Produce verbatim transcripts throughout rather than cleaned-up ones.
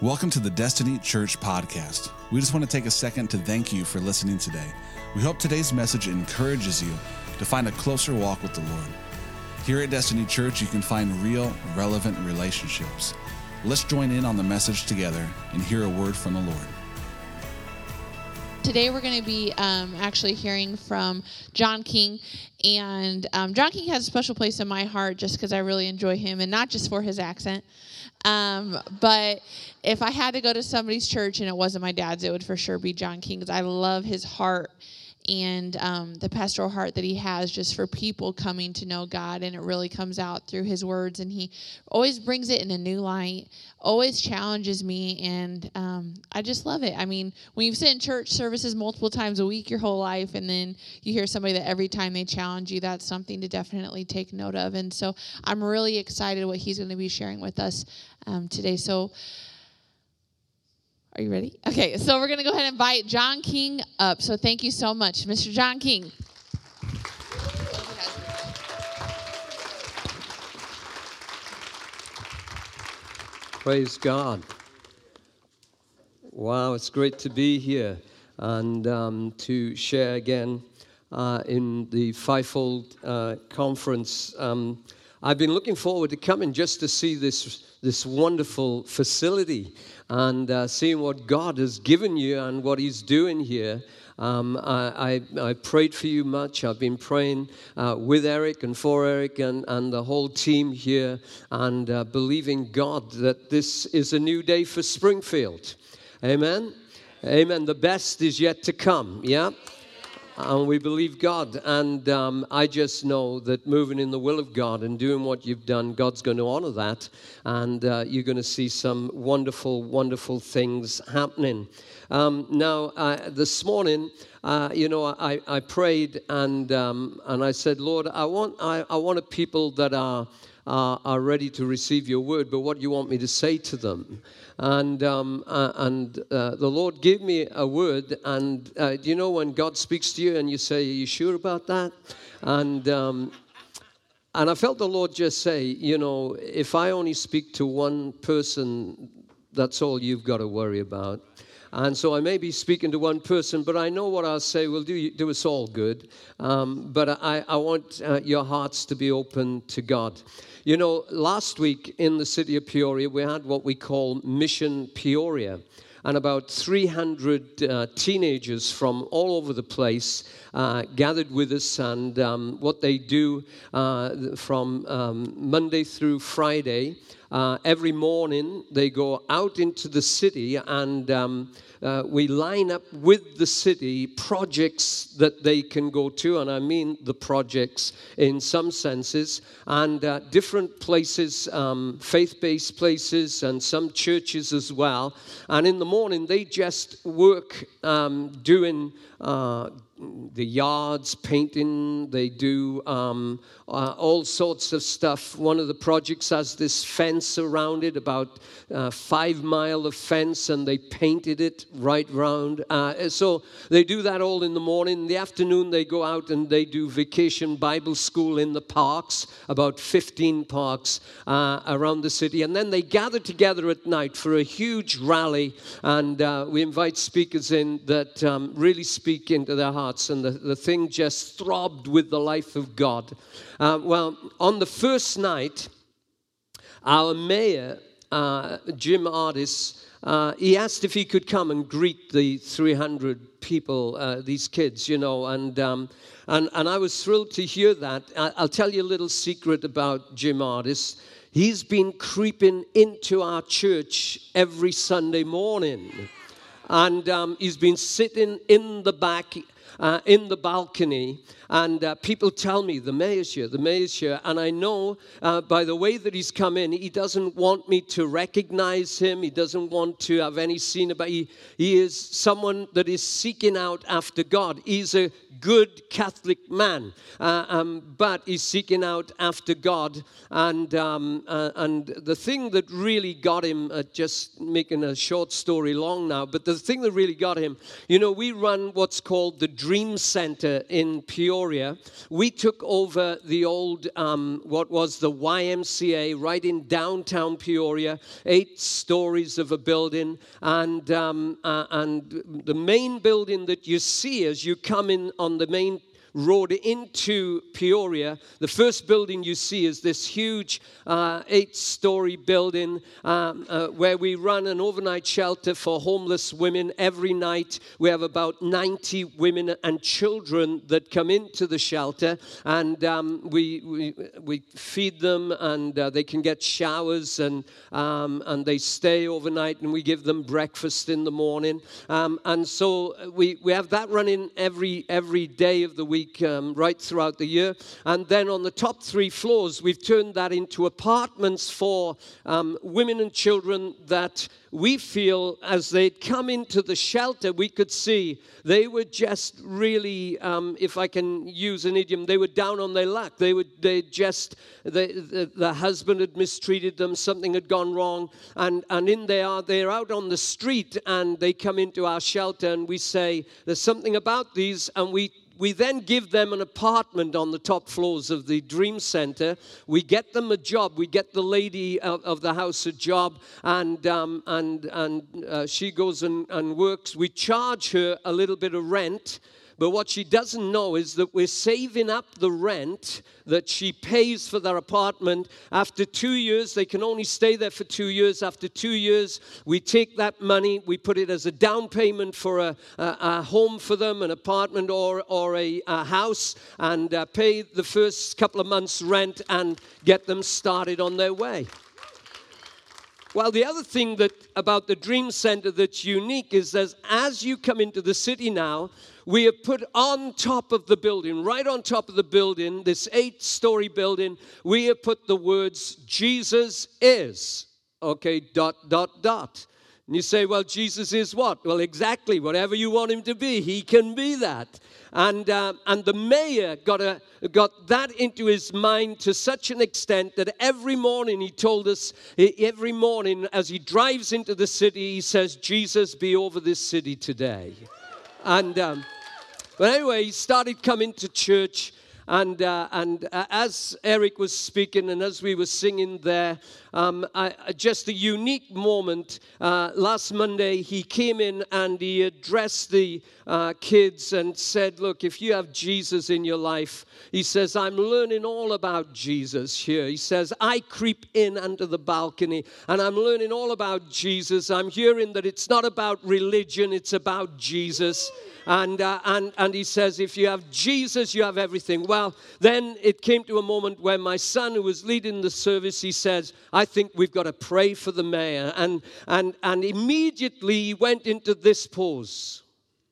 Welcome to the Destiny Church podcast. We just want to take a second to thank you for listening today. We hope today's message encourages you to find a closer walk with the Lord. Here at Destiny Church, you can find real, relevant relationships. Let's join in on the message together and hear a word from the Lord. Today we're going to be um, actually hearing from John King, and um, John King has a special place in my heart just because I really enjoy him, and not just for his accent, um, but if I had to go to somebody's church and it wasn't my dad's, it would for sure be John King, because I love his heart and um, the pastoral heart that he has just for people coming to know God, and it really comes out through his words, and he always brings it in a new light, always challenges me, and um, I just love it. I mean, when you've sit in church services multiple times a week your whole life, and then you hear somebody that every time they challenge you, that's something to definitely take note of, and so I'm really excited what he's going to be sharing with us um, today. So are you ready? Okay, so we're going to go ahead and invite John King up. So thank you so much, Mister John King. Praise God. Wow, it's great to be here and um, to share again uh, in the Fivefold uh, Conference. Um, I've been looking forward to coming just to see this this wonderful facility and uh, seeing what God has given you and what He's doing here. Um, I, I, I prayed for you much. I've been praying uh, with Eric and for Eric and, and the whole team here, and uh, believing God that this is a new day for Springfield. Amen? Amen. The best is yet to come, yeah? And we believe God, and um, I just know that moving in the will of God and doing what you've done, God's going to honor that, and uh, you're going to see some wonderful, wonderful things happening. Um, now, uh, this morning, uh, you know, I, I prayed, and um, and I said, Lord, I want I, I want a people that are uh, are ready to receive your word, but what do you want me to say to them? And um, uh, and uh, the Lord gave me a word, and uh, do you know when God speaks to you and you say, "Are you sure about that?" And um, and I felt the Lord just say, you know, if I only speak to one person, that's all you've got to worry about. And so I may be speaking to one person, but I know what I'll say will do, do us all good. Um, but I, I want uh, your hearts to be open to God. You know, last week in the city of Peoria, we had what we call Mission Peoria. And about three hundred uh, teenagers from all over the place uh, gathered with us. And um, what they do uh, from um, Monday through Friday, uh, every morning they go out into the city, and um, uh, we line up with the city projects that they can go to. And I mean the projects in some senses, and uh, different places, um, faith-based places, and some churches as well. And in the morning, they just work um, doing uh, the yards, painting. They do um, uh, all sorts of stuff. One of the projects has this fence around it, about uh, five mile of fence, and they painted it right round. Uh, so they do that all in the morning. In the afternoon, they go out and they do vacation Bible school in the parks, about fifteen parks uh, around the city. And then they gather together at night for a huge rally, and uh, we invite speakers in that um, really speak into their hearts, and the, the thing just throbbed with the life of God. Uh, well, on the first night, our mayor, uh, Jim Ardis, uh, he asked if he could come and greet the three hundred people, uh, these kids, you know, and, um, and and I was thrilled to hear that. I, I'll tell you a little secret about Jim Ardis. He's been creeping into our church every Sunday morning. And um, he's been sitting in the back, uh, in the balcony, and uh, people tell me, the mayor's here, the mayor's here, and I know uh, by the way that he's come in, he doesn't want me to recognize him, he doesn't want to have any scene about, he, he is someone that is seeking out after God. He's a good Catholic man, uh, um, but he's seeking out after God, and um, uh, and the thing that really got him, uh, just making a short story long now, but the thing that really got him, you know, we run what's called the Dream Center in Peoria. We took over the old, um, what was the Y M C A right in downtown Peoria, eight stories of a building. And, um, uh, and the main building that you see as you come in on the main road into Peoria, the first building you see is this huge uh, eight-story building um, uh, where we run an overnight shelter for homeless women every night. We have about ninety women and children that come into the shelter, and um, we, we we feed them, and uh, they can get showers, and um, and they stay overnight, and we give them breakfast in the morning, um, and so we we have that running every every day of the week. Um, right throughout the year. And then on the top three floors, we've turned that into apartments for um, women and children that we feel as they'd come into the shelter, we could see they were just really, um, if I can use an idiom, they were down on their luck. They would, they just, they, the, the husband had mistreated them, something had gone wrong, and, and in they are, they're out on the street, and they come into our shelter, and we say, there's something about these, and we We then give them an apartment on the top floors of the Dream Center. We get them a job. We get the lady of, of the house a job, and um, and and uh, she goes and, and works. We charge her a little bit of rent, but what she doesn't know is that we're saving up the rent that she pays for their apartment. After two years, they can only stay there for two years. After two years, we take that money, we put it as a down payment for a, a, a home for them, an apartment or, or a, a house, and uh, pay the first couple of months' rent and get them started on their way. Well, the other thing that about the Dream Center that's unique is that as you come into the city now, we have put on top of the building, right on top of the building, this eight-story building, we have put the words, Jesus is, okay, dot, dot, dot. And you say, well, Jesus is what? Well, exactly, whatever you want him to be, he can be that. And uh, and the mayor got a got that into his mind to such an extent that every morning he told us, every morning as he drives into the city, he says, Jesus, be over this city today. And um, but anyway, he started coming to church. And uh, and uh, as Eric was speaking and as we were singing there, um, I, just a unique moment. Uh, last Monday, he came in and he addressed the uh, kids and said, look, if you have Jesus in your life, he says, I'm learning all about Jesus here. He says, I creep in under the balcony and I'm learning all about Jesus. I'm hearing that it's not about religion, it's about Jesus. And, uh, and and he says, if you have Jesus, you have everything. Well, then it came to a moment where my son, who was leading the service, he says, I think we've got to pray for the mayor. And, and, and immediately he went into this pose.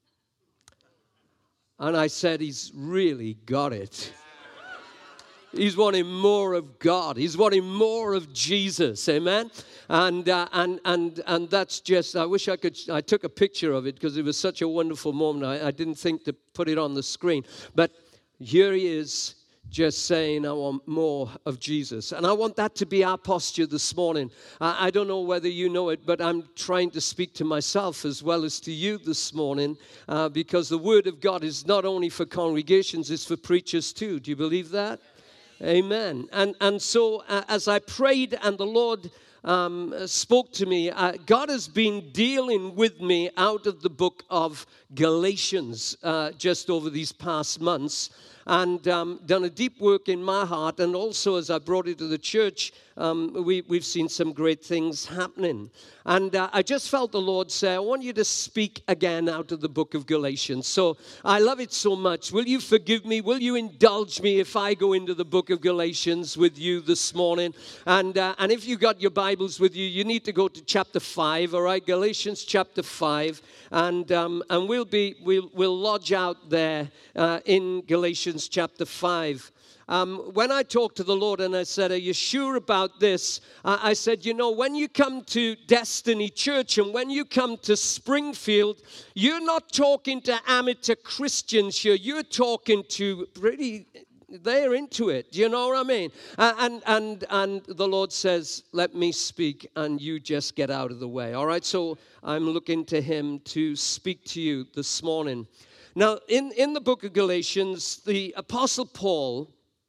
And I said, he's really got it. He's wanting more of God. He's wanting more of Jesus. Amen. And uh, and and and that's just. I wish I could. I took a picture of it because it was such a wonderful moment. I, I didn't think to put it on the screen, but here he is, just saying, I want more of Jesus. And I want that to be our posture this morning. I, I don't know whether you know it, but I'm trying to speak to myself as well as to you this morning, uh, because the Word of God is not only for congregations, it's for preachers too. Do you believe that? Amen. And and so uh, as I prayed and the Lord um, spoke to me, uh, God has been dealing with me out of the book of Galatians uh, just over these past months, and um, done a deep work in my heart. And also as I brought it to the church, um, we, we've seen some great things happening. And uh, I just felt the Lord say, I want you to speak again out of the book of Galatians. So I love it so much. Will you forgive me? Will you indulge me if I go into the book of Galatians with you this morning? And uh, and if you got your Bibles with you, you need to go to chapter five, all right? Galatians chapter five. And um, and we'll be we'll we'll lodge out there uh, in Galatians chapter five. Um, when I talked to the Lord and I said, are you sure about this? Uh, I said, you know, when you come to Destiny Church and when you come to Springfield, you're not talking to amateur Christians here. You're talking to pretty, they're into it. Do you know what I mean? Uh, and, and, and the Lord says, let me speak and you just get out of the way. All right, so I'm looking to him to speak to you this morning. Now, in, in the book of Galatians, the Apostle Paul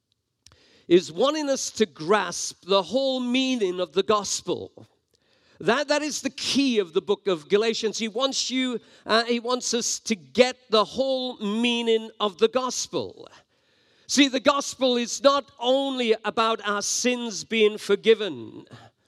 is wanting us to grasp the whole meaning of the gospel. That, that is the key of the book of Galatians. He wants you, uh, he wants us to get the whole meaning of the gospel. See, the gospel is not only about our sins being forgiven.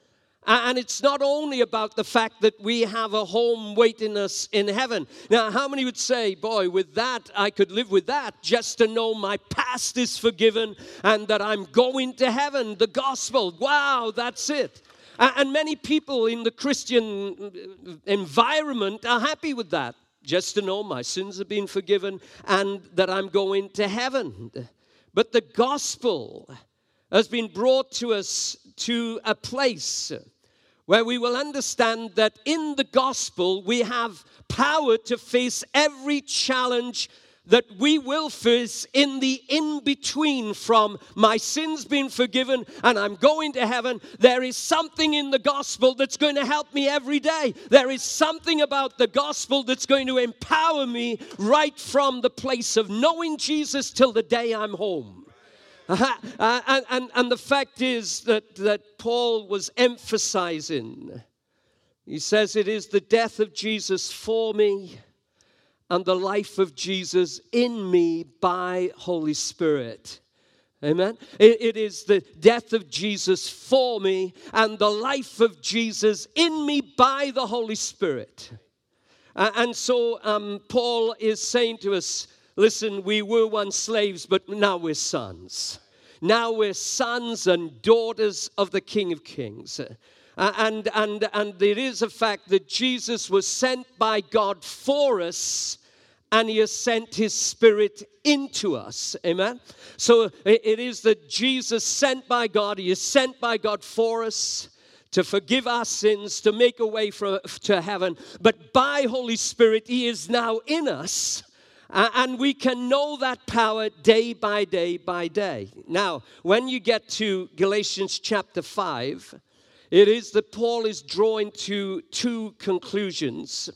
And it's not only about the fact that we have a home waiting us in heaven. Now, how many would say, boy, with that, I could live with that, just to know my past is forgiven and that I'm going to heaven, the gospel. Wow, that's it. And many people in the Christian environment are happy with that, just to know my sins have been forgiven and that I'm going to heaven. But the gospel has been brought to us to a place where we will understand that in the gospel we have power to face every challenge that we will face in the in-between from my sins being forgiven and I'm going to heaven. There is something in the gospel that's going to help me every day. There is something about the gospel that's going to empower me right from the place of knowing Jesus till the day I'm home. Uh, and, and, and the fact is that, that Paul was emphasizing, he says it is the death of Jesus for me and the life of Jesus in me by Holy Spirit. Amen? It, it is the death of Jesus for me and the life of Jesus in me by the Holy Spirit. Uh, and so um, Paul is saying to us, listen, we were once slaves, but now we're sons. Now we're sons and daughters of the King of Kings. Uh, and, and, and it is a fact that Jesus was sent by God for us, and he has sent his Spirit into us. Amen? So it, it is that Jesus sent by God, he is sent by God for us, to forgive our sins, to make a way for, to heaven. But by Holy Spirit, he is now in us. Uh, and we can know that power day by day by day. Now, when you get to Galatians chapter five, it is that Paul is drawing to two conclusions.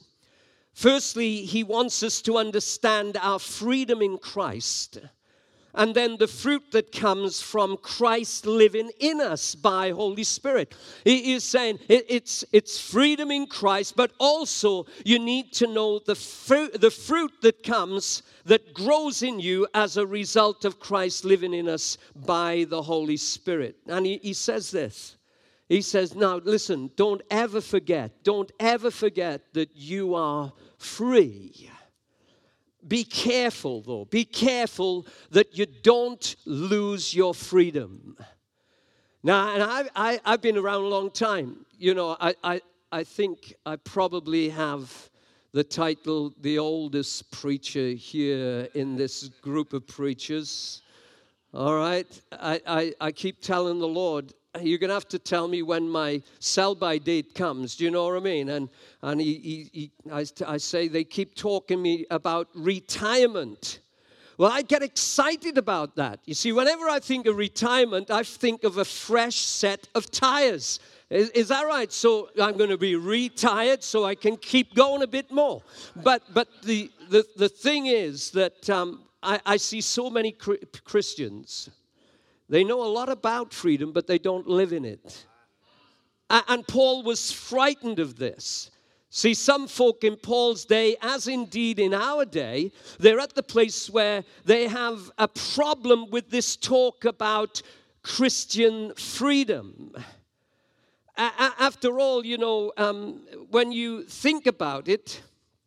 Firstly, he wants us to understand our freedom in Christ. And then the fruit that comes from Christ living in us by Holy Spirit. He is saying it, it's, it's freedom in Christ, but also you need to know the fruit, the fruit that comes, that grows in you as a result of Christ living in us by the Holy Spirit. And he, he says this. He says, now listen, don't ever forget, don't ever forget that you are free. Be careful, though. Be careful that you don't lose your freedom. Now, and I, I, I've been around a long time. You know, I, I, I think I probably have the title, the oldest preacher here in this group of preachers. All right? I, I, I keep telling the Lord, you're going to have to tell me when my sell-by date comes. Do you know what I mean? And and he, he, he, I, I say they keep talking me about retirement. Well, I get excited about that. You see, whenever I think of retirement, I think of a fresh set of tires. Is, is that right? So I'm going to be retired so I can keep going a bit more. But but the the, the thing is that um, I, I see so many Christians. They know a lot about freedom, but they don't live in it. And Paul was frightened of this. See, some folk in Paul's day, as indeed in our day, they're at the place where they have a problem with this talk about Christian freedom. After all, you know, um, when you think about it,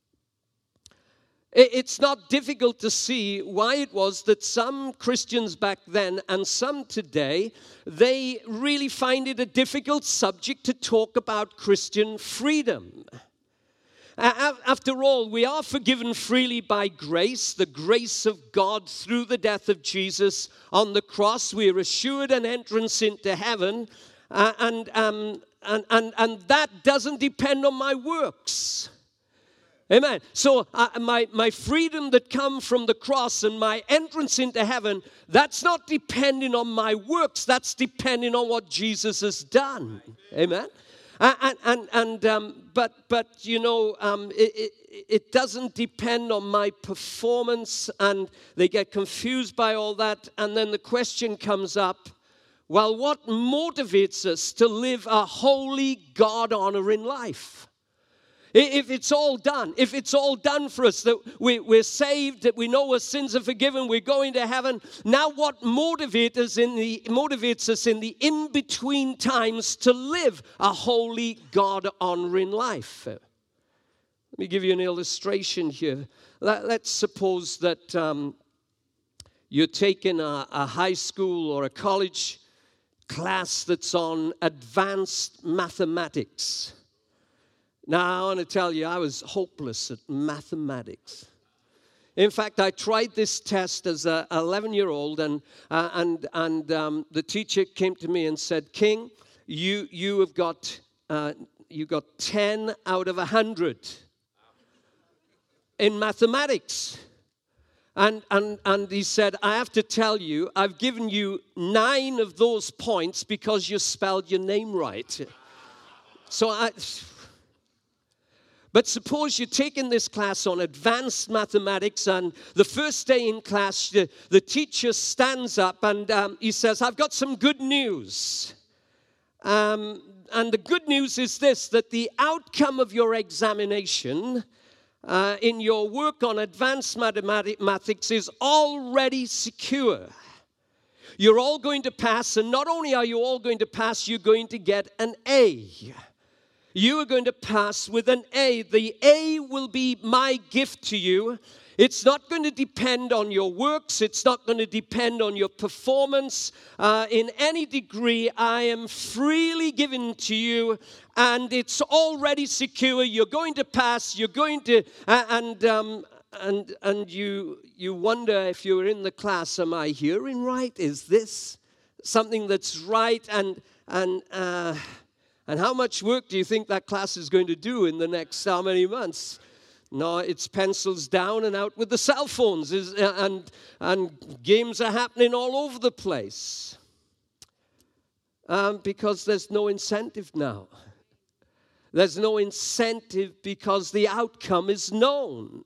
it's not difficult to see why it was that some Christians back then and some today, they really find it a difficult subject to talk about Christian freedom. After all, we are forgiven freely by grace, the grace of God through the death of Jesus on the cross. We are assured an entrance into heaven, uh, and, um, and, and, and that doesn't depend on my works. Amen. So uh, my, my freedom that comes from the cross and my entrance into heaven, that's not depending on my works. That's depending on what Jesus has done. Amen. And, and, and um, but, but, you know, um, it, it, it doesn't depend on my performance, and they get confused by all that. And then the question comes up, well, what motivates us to live a holy, God-honoring life? If it's all done, if it's all done for us, that we, we're saved, that we know our sins are forgiven, we're going to heaven. Now what motivates us in the, motivates us in the in-between times to live a holy, God-honoring life? Let me give you an illustration here. Let, let's suppose that um, you're taking a, a high school or a college class that's on advanced mathematics. Now, I want to tell you, I was hopeless at mathematics. In fact, I tried this test as an eleven-year-old, and uh, and and um, the teacher came to me and said, "King, you you have got uh, you got ten out of a hundred in mathematics." And and and he said, "I have to tell you, I've given you nine of those points because you spelled your name right." So I. But suppose you're taking this class on advanced mathematics, and the first day in class, the, the teacher stands up and um, he says, "I've got some good news. Um, and the good news is this, that the outcome of your examination uh, in your work on advanced mathematics is already secure. You're all going to pass, and not only are you all going to pass, you're going to get an A. You are going to pass with an A. The A will be my gift to you. It's not going to depend on your works. It's not going to depend on your performance. Uh, in any degree, I am freely given to you, and it's already secure. You're going to pass. You're going to, uh, and um, and and you you wonder if you're in the class. Am I hearing right? Is this something that's right? And and. Uh, And how much work do you think that class is going to do in the next how many months? No, it's pencils down and out with the cell phones, and, and games are happening all over the place. Um, because there's no incentive now. There's no incentive because the outcome is known.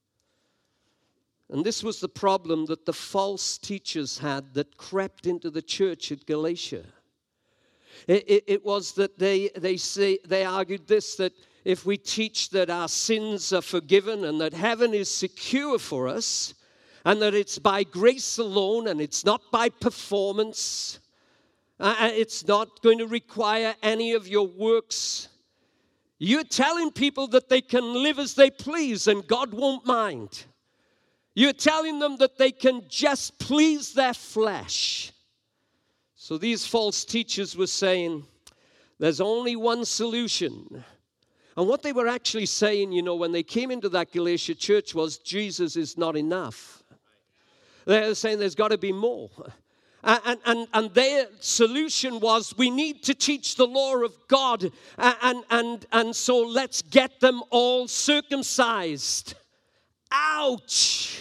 And this was the problem that the false teachers had that crept into the church at Galatia. It, it, it was that they they say they argued this, that if we teach that our sins are forgiven and that heaven is secure for us, and that it's by grace alone and it's not by performance, uh, it's not going to require any of your works, you're telling people that they can live as they please and God won't mind. You're telling them that they can just please their flesh. So these false teachers were saying, there's only one solution. And what they were actually saying, you know, when they came into that Galatia church was, Jesus is not enough. They were saying there's got to be more. And, and, and their solution was, we need to teach the law of God. And, and, and so let's get them all circumcised. Ouch!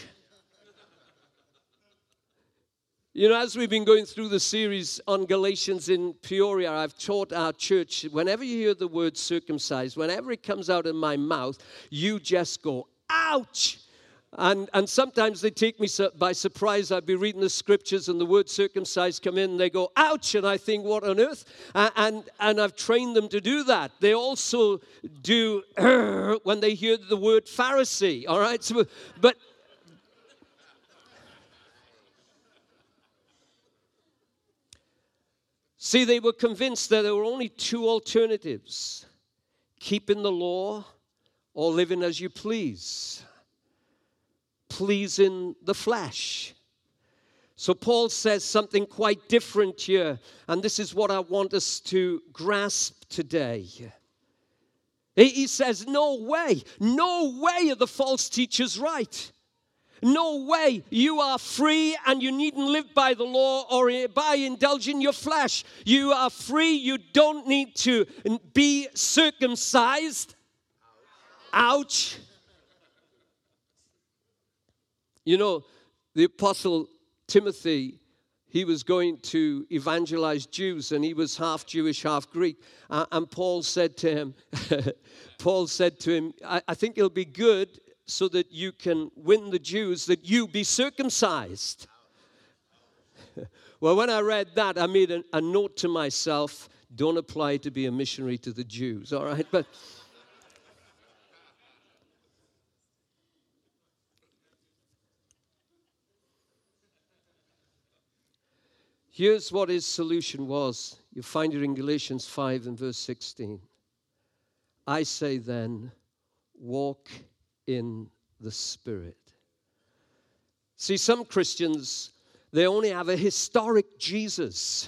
You know, as we've been going through the series on Galatians in Peoria, I've taught our church, whenever you hear the word circumcised, whenever it comes out of my mouth, you just go, ouch! And and sometimes they take me by surprise. I'd be reading the scriptures and the word circumcised come in and they go, ouch! And I think, what on earth? And, and, and I've trained them to do that. They also do when they hear the word Pharisee, all right? So, but... See, they were convinced that there were only two alternatives: keeping the law or living as you please, pleasing the flesh. So Paul says something quite different here, and this is what I want us to grasp today. He says, no way, no way are the false teachers right. No way, you are free and you needn't live by the law or by indulging your flesh. You are free, you don't need to be circumcised. Ouch. You know, the Apostle Timothy, he was going to evangelize Jews, and he was half Jewish, half Greek. Uh, and Paul said to him, Paul said to him, I, I think it'll be good so that you can win the Jews, that you be circumcised. Well, when I read that, I made a, a note to myself, don't apply to be a missionary to the Jews, all right? But here's what his solution was. You find it in Galatians five and verse sixteen. I say then, walk in the Spirit. See, some Christians, they only have a historic Jesus,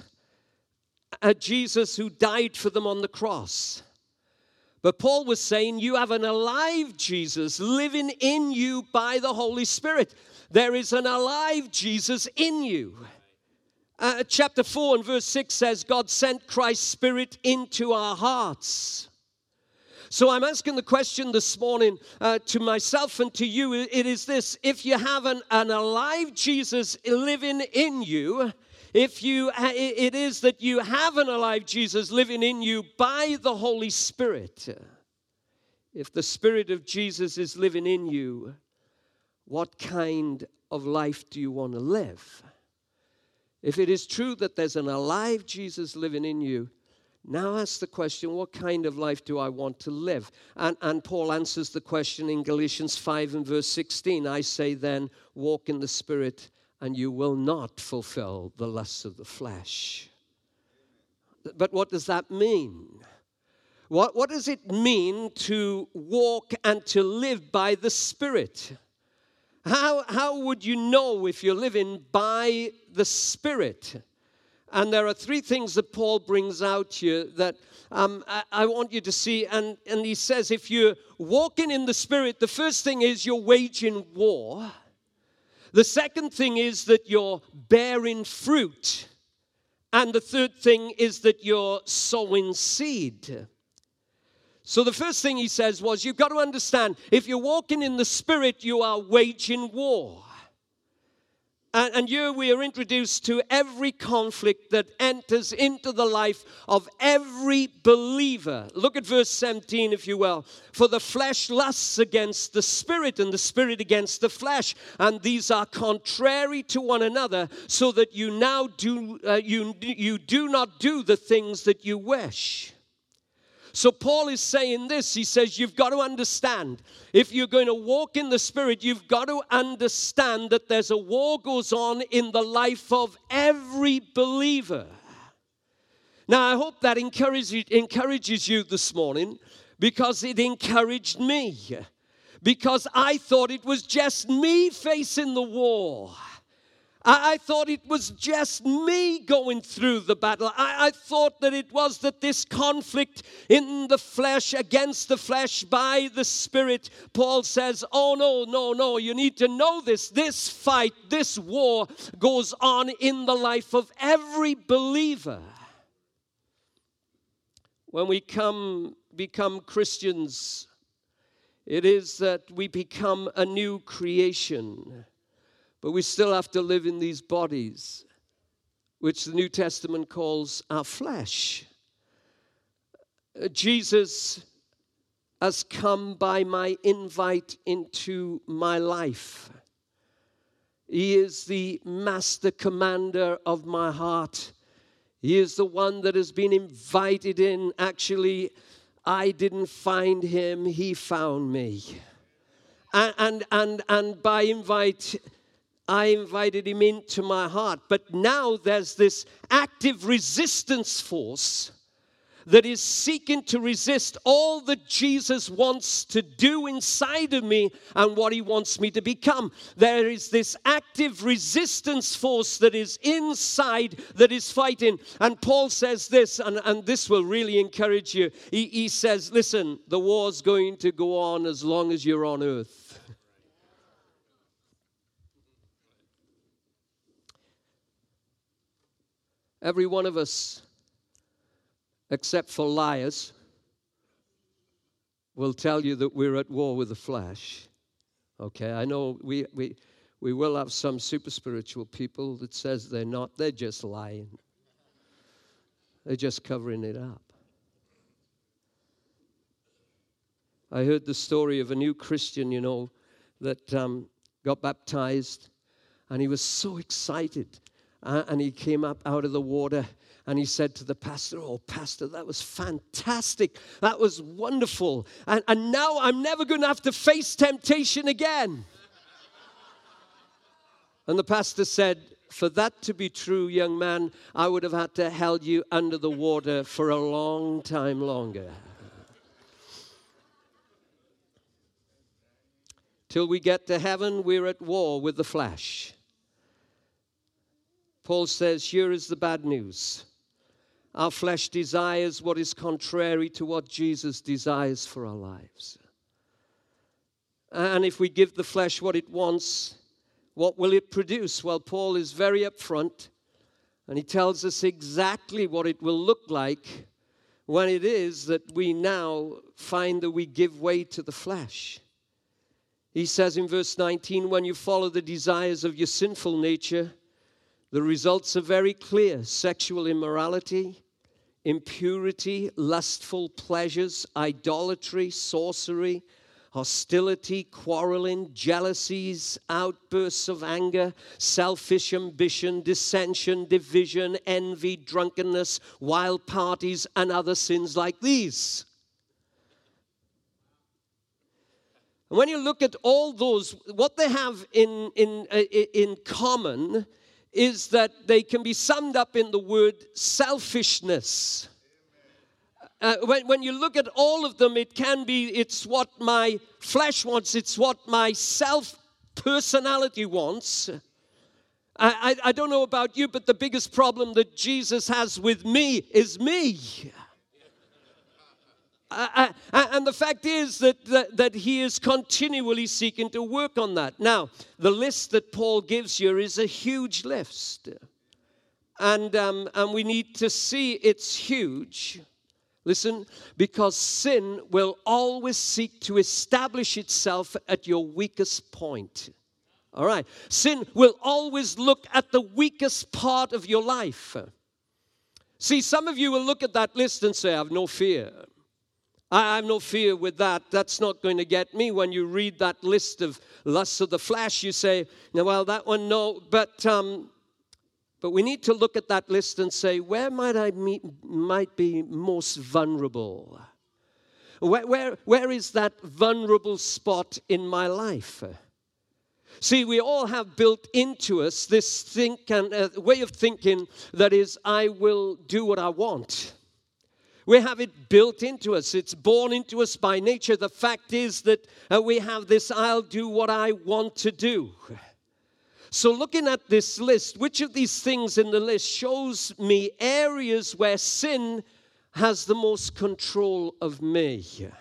a Jesus who died for them on the cross. But Paul was saying you have an alive Jesus living in you by the Holy Spirit. There is an alive Jesus in you. Uh, chapter four and verse six says, God sent Christ's Spirit into our hearts. So I'm asking the question this morning uh, to myself and to you. It is this: if you have an, an alive Jesus living in you, if you, it is that you have an alive Jesus living in you by the Holy Spirit. If the Spirit of Jesus is living in you, what kind of life do you want to live? If it is true that there's an alive Jesus living in you, now ask the question, what kind of life do I want to live? And, and Paul answers the question in Galatians five and verse sixteen. I say then, walk in the Spirit, and you will not fulfill the lusts of the flesh. But what does that mean? What, what does it mean to walk and to live by the Spirit? How, how would you know if you're living by the Spirit? And there are three things that Paul brings out here that um, I, I want you to see. And, and he says if you're walking in the Spirit, the first thing is you're waging war. The second thing is that you're bearing fruit. And the third thing is that you're sowing seed. So the first thing he says was, you've got to understand, if you're walking in the Spirit, you are waging war. And, and here we are introduced to every conflict that enters into the life of every believer. Look at verse seventeen, if you will. For the flesh lusts against the Spirit, and the Spirit against the flesh. And these are contrary to one another, so that you now do, uh, you, you do not do the things that you wish. So Paul is saying this. He says you've got to understand, if you're going to walk in the Spirit, you've got to understand that there's a war goes on in the life of every believer. Now, I hope that encourages, encourages you this morning, because it encouraged me. Because I thought it was just me facing the war. I thought it was just me going through the battle. I, I thought that it was that this conflict in the flesh, against the flesh, by the Spirit. Paul says, oh, no, no, no, you need to know this. This fight, this war goes on in the life of every believer. When we come, become Christians, it is that we become a new creation. But we still have to live in these bodies, which the New Testament calls our flesh. Jesus has come by my invite into my life. He is the master commander of my heart. He is the one that has been invited in. Actually, I didn't find him, he found me. And, and, and, and by invite, I invited him into my heart. But now there's this active resistance force that is seeking to resist all that Jesus wants to do inside of me and what he wants me to become. There is this active resistance force that is inside that is fighting. And Paul says this, and, and this will really encourage you. He, he says, listen, the war's going to go on as long as you're on earth. Every one of us, except for liars, will tell you that we're at war with the flesh. Okay, I know we we We will have some super spiritual people that says they're not. They're just lying. They're just covering it up. I heard the story of a new Christian, you know, that um, got baptized, and he was so excited. Uh, and he came up out of the water, and he said to the pastor, "Oh, pastor, that was fantastic. That was wonderful. And, and now I'm never going to have to face temptation again." And the pastor said, "For that to be true, young man, I would have had to held you under the water for a long time longer." Till we get to heaven, we're at war with the flesh. Paul says, here is the bad news. Our flesh desires what is contrary to what Jesus desires for our lives. And if we give the flesh what it wants, what will it produce? Well, Paul is very upfront, and he tells us exactly what it will look like when it is that we now find that we give way to the flesh. He says in verse nineteen, when you follow the desires of your sinful nature, the results are very clear: sexual immorality, impurity, lustful pleasures, idolatry, sorcery, hostility, quarreling, jealousies, outbursts of anger, selfish ambition, dissension, division, envy, drunkenness, wild parties, and other sins like these. And when you look at all those, what they have in, in, in common is that they can be summed up in the word selfishness. Uh, when, when you look at all of them, it can be, it's what my flesh wants, it's what my self-personality wants. I, I, I don't know about you, but the biggest problem that Jesus has with me is me. Uh, uh, and the fact is that, that, that he is continually seeking to work on that. Now, the list that Paul gives you is a huge list. And, um, and we need to see it's huge. Listen, because sin will always seek to establish itself at your weakest point. All right. Sin will always look at the weakest part of your life. See, some of you will look at that list and say, I have no fear. I have no fear with that. That's not going to get me. When you read that list of lusts of the flesh, you say, no, well, that one, no. But um, but we need to look at that list and say, where might I meet, might be most vulnerable? Where, where, where is that vulnerable spot in my life? See, we all have built into us this think and uh, way of thinking that is, I will do what I want. We have it built into us. It's born into us by nature. The fact is that uh, we have this, I'll do what I want to do. So looking at this list, which of these things in the list shows me areas where sin has the most control of me?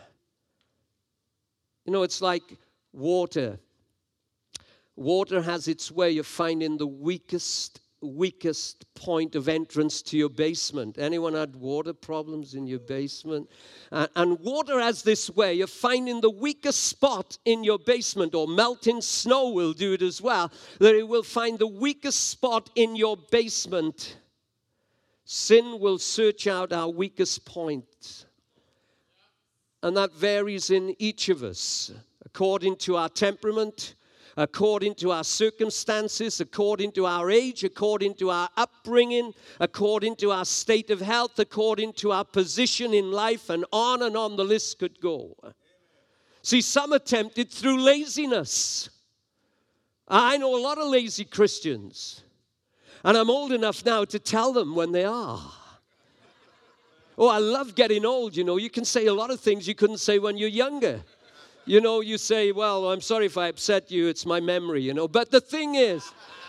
You know, it's like water. Water has its way of finding the weakest weakest point of entrance to your basement. Anyone had water problems in your basement? Uh, and water has this way of finding the weakest spot in your basement, or melting snow will do it as well, that it will find the weakest spot in your basement. Sin will search out our weakest point. And that varies in each of us, according to our temperament, according to our circumstances, according to our age, according to our upbringing, according to our state of health, according to our position in life, and on and on the list could go. See, some are tempted through laziness. I know a lot of lazy Christians, and I'm old enough now to tell them when they are. Oh, I love getting old, you know. You can say a lot of things you couldn't say when you're younger. You know, you say, well, I'm sorry if I upset you, it's my memory, you know. But the thing is,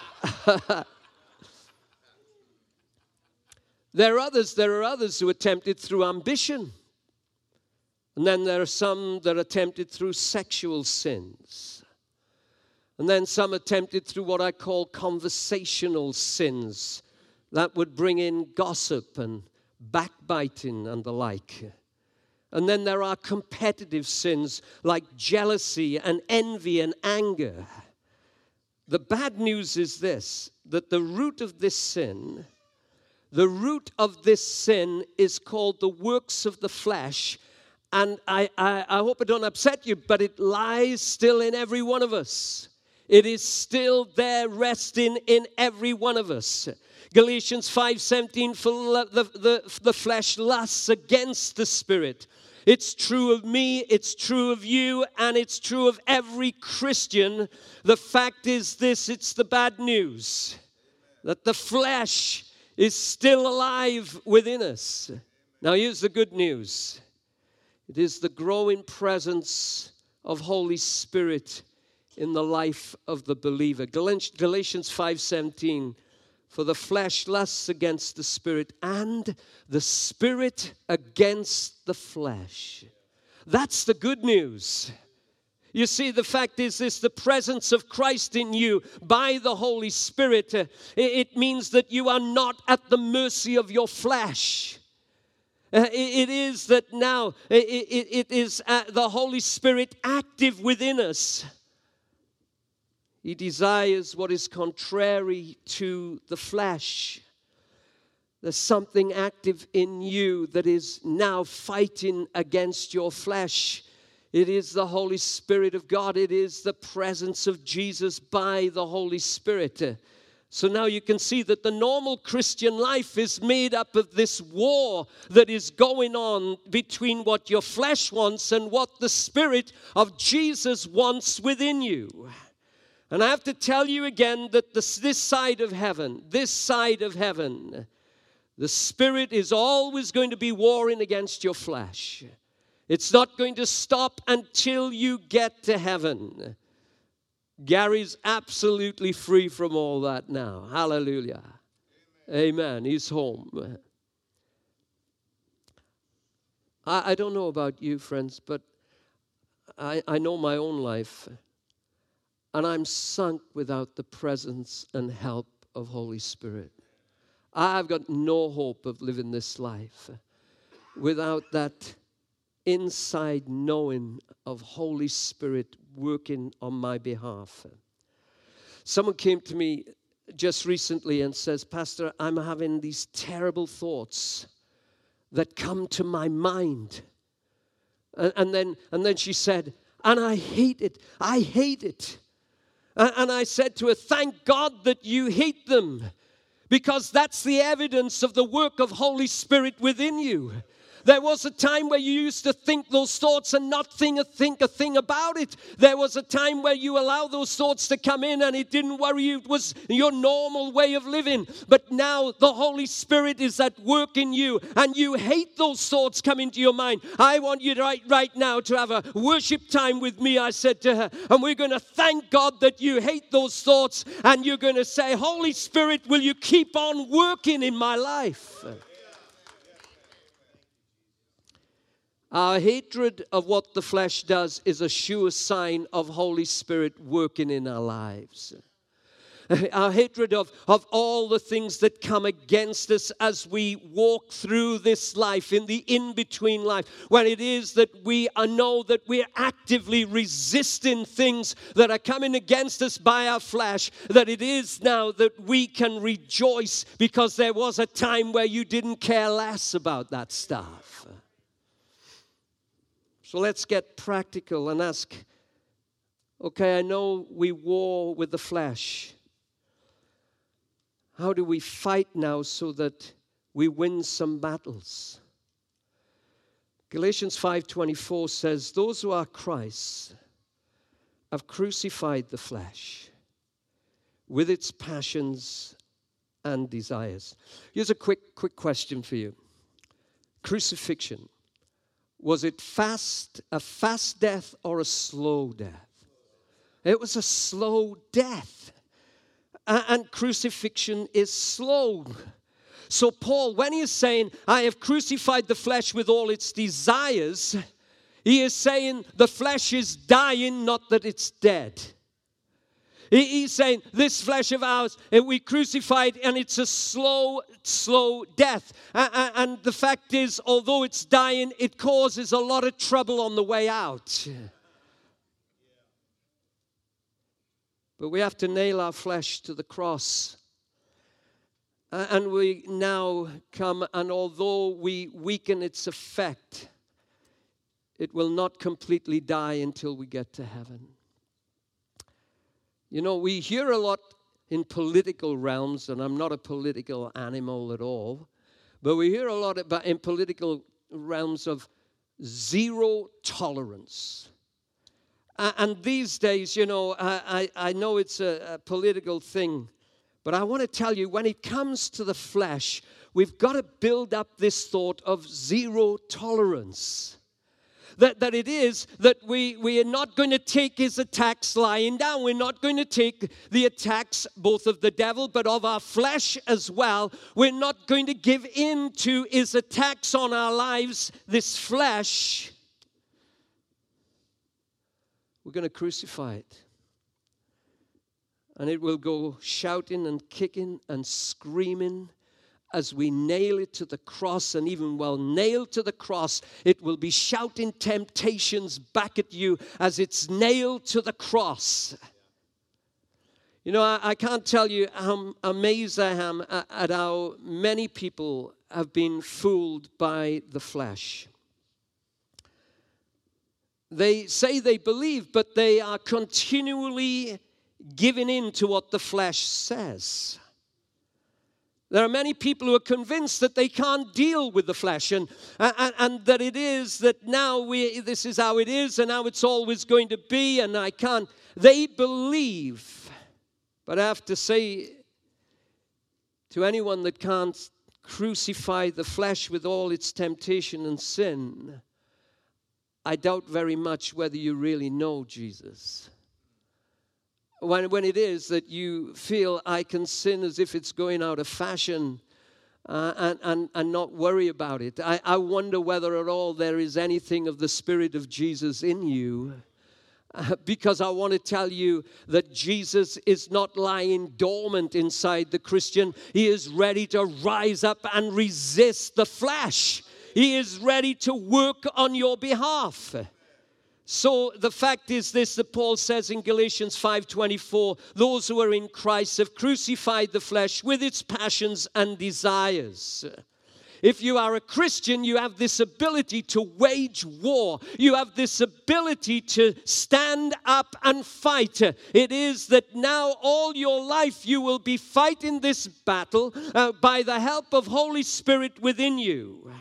there are others, there are others who are tempted through ambition. And then there are some that are tempted through sexual sins. And then some are tempted through what I call conversational sins. That would bring in gossip and backbiting and the like. And then there are competitive sins like jealousy and envy and anger. The bad news is this, that the root of this sin, the root of this sin is called the works of the flesh. And I, I, I hope I don't upset you, but it lies still in every one of us. It is still there resting in every one of us. Galatians five seventeen, for the, the, the flesh lusts against the spirit. It's true of me, it's true of you, and it's true of every Christian. The fact is this, it's the bad news, that the flesh is still alive within us. Now here's the good news. It is the growing presence of Holy Spirit in the life of the believer. Galatians five seventeen, for the flesh lusts against the spirit, and the spirit against the flesh. That's the good news. You see, the fact is this, the presence of Christ in you by the Holy Spirit, uh, it means that you are not at the mercy of your flesh. Uh, it, it is that now, it, it, it is uh, the Holy Spirit active within us. He desires what is contrary to the flesh. There's something active in you that is now fighting against your flesh. It is the Holy Spirit of God. It is the presence of Jesus by the Holy Spirit. So now you can see that the normal Christian life is made up of this war that is going on between what your flesh wants and what the Spirit of Jesus wants within you. And I have to tell you again that this, this side of heaven, this side of heaven, the Spirit is always going to be warring against your flesh. It's not going to stop until you get to heaven. Gary's absolutely free from all that now. Hallelujah. Amen. Amen. He's home. I, I don't know about you, friends, but I, I know my own life. And I'm sunk without the presence and help of Holy Spirit. I've got no hope of living this life without that inside knowing of Holy Spirit working on my behalf. Someone came to me just recently and says, Pastor, I'm having these terrible thoughts that come to my mind. And, and then and then she said, and I hate it. I hate it. And I said to her, thank God that you hate them, because that's the evidence of the work of Holy Spirit within you. There was a time where you used to think those thoughts and not think a, think a thing about it. There was a time where you allowed those thoughts to come in and it didn't worry you. It was your normal way of living. But now the Holy Spirit is at work in you and you hate those thoughts coming to your mind. I want you to, right, right now to have a worship time with me, I said to her. And we're going to thank God that you hate those thoughts. And you're going to say, Holy Spirit, will you keep on working in my life? Our hatred of what the flesh does is a sure sign of Holy Spirit working in our lives. Our hatred of, of all the things that come against us as we walk through this life, in the in-between life, when it is that we know that we're actively resisting things that are coming against us by our flesh, that it is now that we can rejoice because there was a time where you didn't care less about that stuff. So let's get practical and ask, okay, I know we war with the flesh. How do we fight now so that we win some battles? Galatians five twenty-four says, those who are Christ's have crucified the flesh with its passions and desires. Here's a quick, quick question for you. Crucifixion. Was it fast, a fast death or a slow death? It was a slow death. And crucifixion is slow. So Paul, when he is saying, I have crucified the flesh with all its desires, he is saying the flesh is dying, not that it's dead. He's saying, this flesh of ours, we crucified, and it's a slow, slow death. And the fact is, although it's dying, it causes a lot of trouble on the way out. But we have to nail our flesh to the cross. Uh, and we now come, and although we weaken its effect, it will not completely die until we get to heaven. You know, we hear a lot in political realms, and I'm not a political animal at all, but we hear a lot about in political realms of zero tolerance. Uh, and these days, you know, I, I, I know it's a, a political thing, but I want to tell you, when it comes to the flesh, we've got to build up this thought of zero tolerance. That, that it is that we, we are not going to take his attacks lying down. We're not going to take the attacks both of the devil but of our flesh as well. We're not going to give in to his attacks on our lives, this flesh. We're going to crucify it. And it will go shouting and kicking and screaming as we nail it to the cross. And even while nailed to the cross, it will be shouting temptations back at you as it's nailed to the cross. You know, I, I can't tell you how amazed I am at, at how many people have been fooled by the flesh. They say they believe, but they are continually giving in to what the flesh says. There are many people who are convinced that they can't deal with the flesh, and, and, and that it is that now we this is how it is and how it's always going to be, and I can't. They believe. But I have to say to anyone that can't crucify the flesh with all its temptation and sin, I doubt very much whether you really know Jesus. When, when it is that you feel I can sin as if it's going out of fashion uh, and, and, and not worry about it, I, I wonder whether at all there is anything of the Spirit of Jesus in you. Uh, because I want to tell you that Jesus is not lying dormant inside the Christian. He is ready to rise up and resist the flesh. He is ready to work on your behalf. So the fact is this, that Paul says in Galatians five twenty-four, those who are in Christ have crucified the flesh with its passions and desires. If you are a Christian, you have this ability to wage war. You have this ability to stand up and fight. It is that now all your life you will be fighting this battle uh, by the help of Holy Spirit within you. Amen.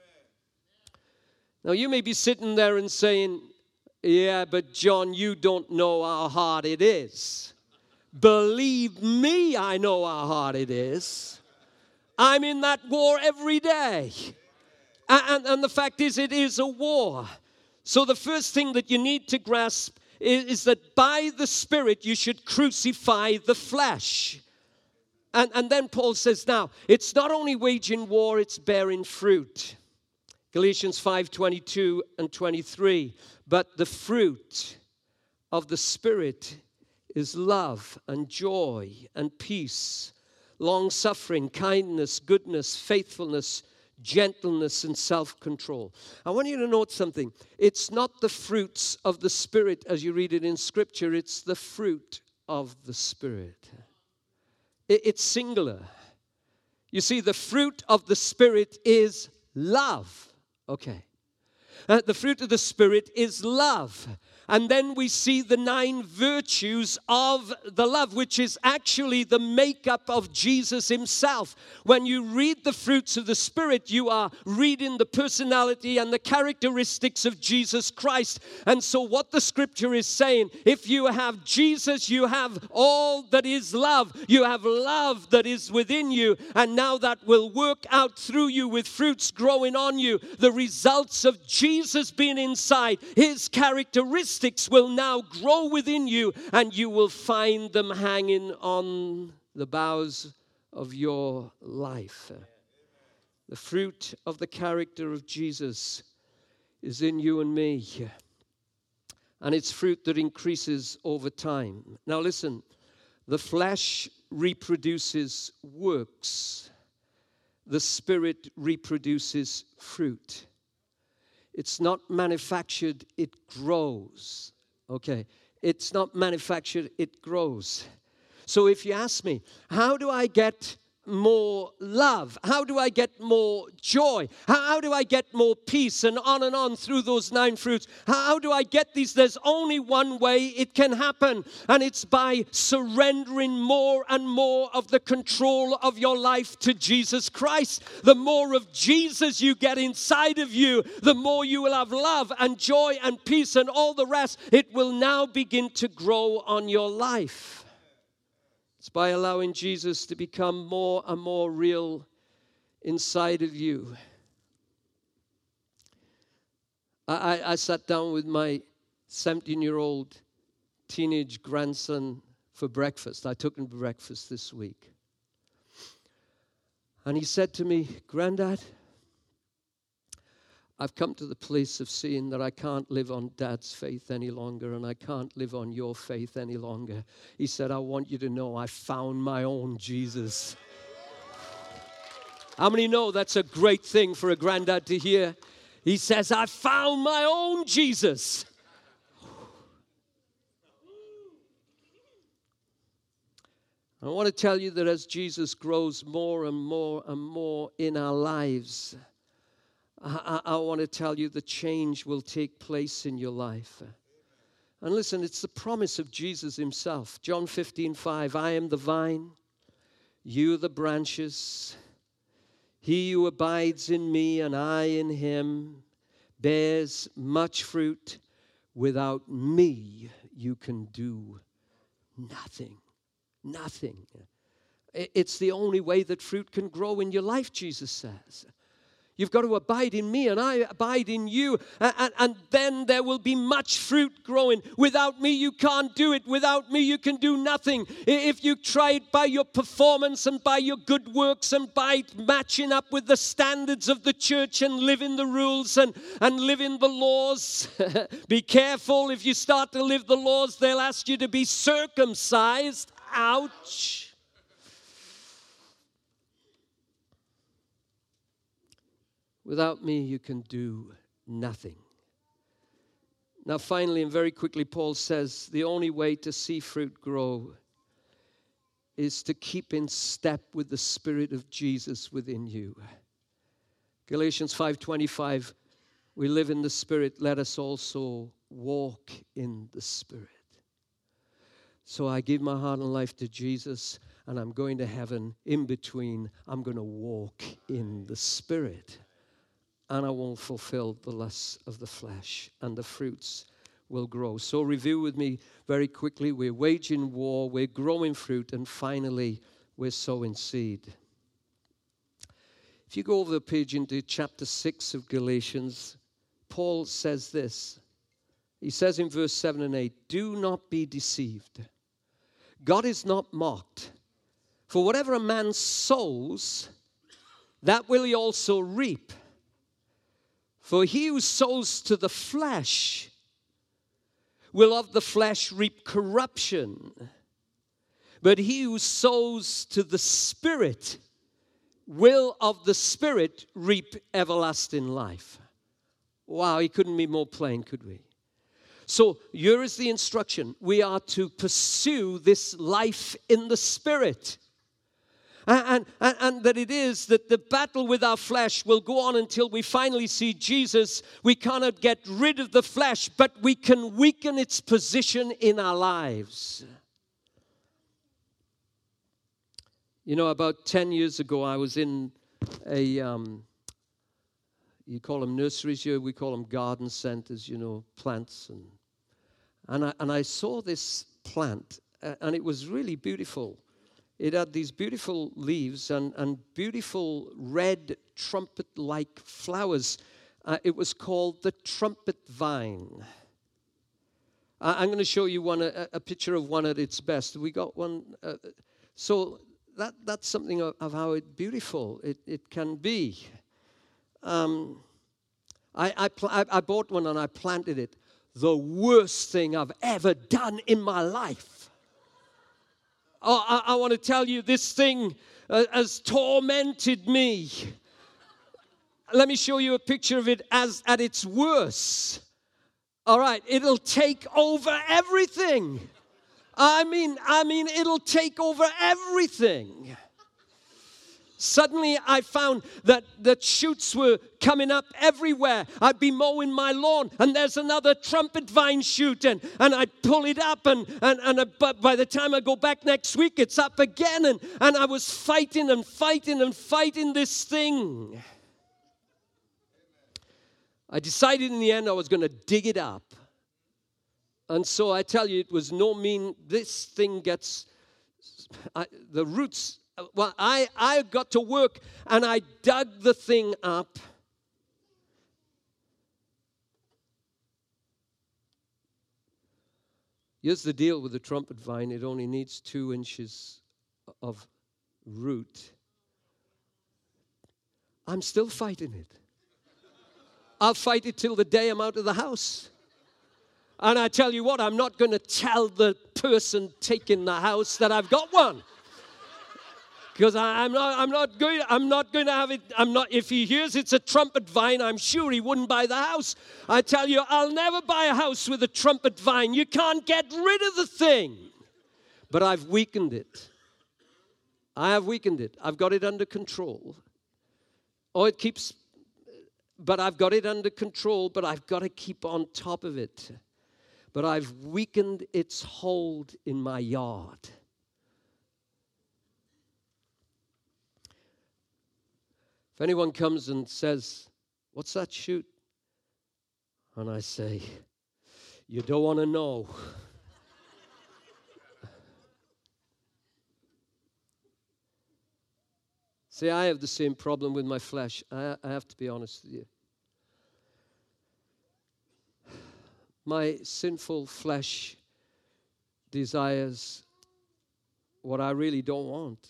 Now you may be sitting there and saying, yeah, but John, you don't know how hard it is. Believe me, I know how hard it is. I'm in that war every day. And, and, and the fact is, it is a war. So the first thing that you need to grasp is, is that by the Spirit, you should crucify the flesh. And, and then Paul says, now, it's not only waging war, it's bearing fruit. Galatians five twenty-two and twenty-three. But the fruit of the Spirit is love and joy and peace, long-suffering, kindness, goodness, faithfulness, gentleness, and self-control. I want you to note something. It's not the fruits of the Spirit as you read it in Scripture. It's the fruit of the Spirit. It's singular. You see, the fruit of the Spirit is love. Okay. Uh, the fruit of the Spirit is love. And then we see the nine virtues of the love, which is actually the makeup of Jesus himself. When you read the fruits of the Spirit, you are reading the personality and the characteristics of Jesus Christ. And so what the Scripture is saying, if you have Jesus, you have all that is love. You have love that is within you. And now that will work out through you with fruits growing on you. The results of Jesus being inside, his characteristics will now grow within you, and you will find them hanging on the boughs of your life. The fruit of the character of Jesus is in you and me, and it's fruit that increases over time. Now listen, the flesh reproduces works. The Spirit reproduces fruit. It's not manufactured, it grows. Okay. It's not manufactured, it grows. So if you ask me, how do I get more love? How do I get more joy? How, how do I get more peace? And on and on through those nine fruits. How, how do I get these? There's only one way it can happen, and it's by surrendering more and more of the control of your life to Jesus Christ. The more of Jesus you get inside of you, the more you will have love and joy and peace and all the rest. It will now begin to grow on your life. It's by allowing Jesus to become more and more real inside of you. I, I, I sat down with my seventeen-year-old teenage grandson for breakfast. I took him to breakfast this week. And he said to me, "Granddad, I've come to the place of seeing that I can't live on Dad's faith any longer, and I can't live on your faith any longer." He said, "I want you to know I found my own Jesus." How many know that's a great thing for a granddad to hear? He says, "I found my own Jesus." I want to tell you that as Jesus grows more and more and more in our lives, I, I, I want to tell you the change will take place in your life. And listen, it's the promise of Jesus himself. John fifteen five, "I am the vine, you are the branches. He who abides in me and I in him bears much fruit. Without me, you can do nothing." Nothing. It's the only way that fruit can grow in your life, Jesus says. You've got to abide in me and I abide in you. And, and, and then there will be much fruit growing. Without me, you can't do it. Without me, you can do nothing. If you try it by your performance and by your good works and by matching up with the standards of the church and living the rules and, and living the laws, be careful. If you start to live the laws, they'll ask you to be circumcised. Ouch. Without me, you can do nothing. Now, finally, and very quickly, Paul says the only way to see fruit grow is to keep in step with the Spirit of Jesus within you. Galatians five twenty-five, "We live in the Spirit, let us also walk in the Spirit." So I give my heart and life to Jesus, and I'm going to heaven. In between, I'm going to walk in the Spirit. And I won't fulfill the lusts of the flesh, and the fruits will grow. So review with me very quickly. We're waging war, we're growing fruit, and finally, we're sowing seed. If you go over the page into chapter six of Galatians, Paul says this. He says in verse seven and eight, "Do not be deceived. God is not mocked. For whatever a man sows, that will he also reap. For he who sows to the flesh will of the flesh reap corruption. But he who sows to the Spirit will of the Spirit reap everlasting life." Wow, he couldn't be more plain, could we? So here is the instruction. We are to pursue this life in the Spirit. And, and, and that it is that the battle with our flesh will go on until we finally see Jesus. We cannot get rid of the flesh, but we can weaken its position in our lives. You know, about ten years ago, I was in a, um, you call them nurseries here, we call them garden centers, you know, plants. And, and, I, and I saw this plant, and it was really beautiful. It had these beautiful leaves and, and beautiful red trumpet-like flowers. Uh, it was called the trumpet vine. Uh, I'm going to show you one a, a picture of one at its best. We got one. Uh, so that that's something of, of how it, beautiful it, it can be. Um, I, I, pl- I, I bought one and I planted it. The worst thing I've ever done in my life. Oh, I, I want to tell you, this thing uh, has tormented me. Let me show you a picture of it as at its worst. All right, it'll take over everything. I mean, I mean, it'll take over everything. Suddenly I found that the shoots were coming up everywhere. I'd be mowing my lawn and there's another trumpet vine shoot, and, and I'd pull it up, and, and, and uh, but by the time I go back next week, it's up again. And, and I was fighting and fighting and fighting this thing. I decided in the end I was going to dig it up. And so I tell you, it was no mean, this thing gets, I, the roots. Well, I, I got to work and I dug the thing up. Here's the deal with the trumpet vine. It only needs two inches of root. I'm still fighting it. I'll fight it till the day I'm out of the house. And I tell you what, I'm not going to tell the person taking the house that I've got one. Because I'm not, I'm not going, I'm not going to have it. I'm not. If he hears it's a trumpet vine, I'm sure he wouldn't buy the house. I tell you, I'll never buy a house with a trumpet vine. You can't get rid of the thing. But I've weakened it. I have weakened it. I've got it under control. Oh, it keeps. But I've got it under control. But I've got to keep on top of it. But I've weakened its hold in my yard. If anyone comes and says, "What's that shoot?" And I say, "You don't want to know." See, I have the same problem with my flesh. I, I have to be honest with you. My sinful flesh desires what I really don't want.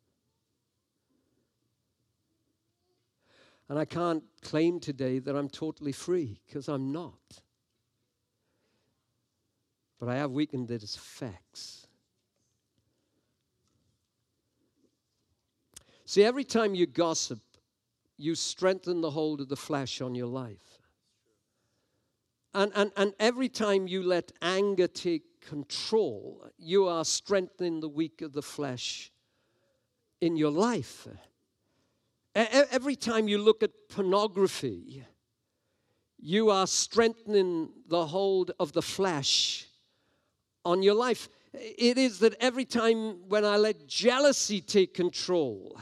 And I can't claim today that I'm totally free, because I'm not. But I have weakened its effects. See, every time you gossip, you strengthen the hold of the flesh on your life. And, and, and every time you let anger take control, you are strengthening the weak of the flesh in your life. Every time you look at pornography, you are strengthening the hold of the flesh on your life. It is that every time when I let jealousy take control,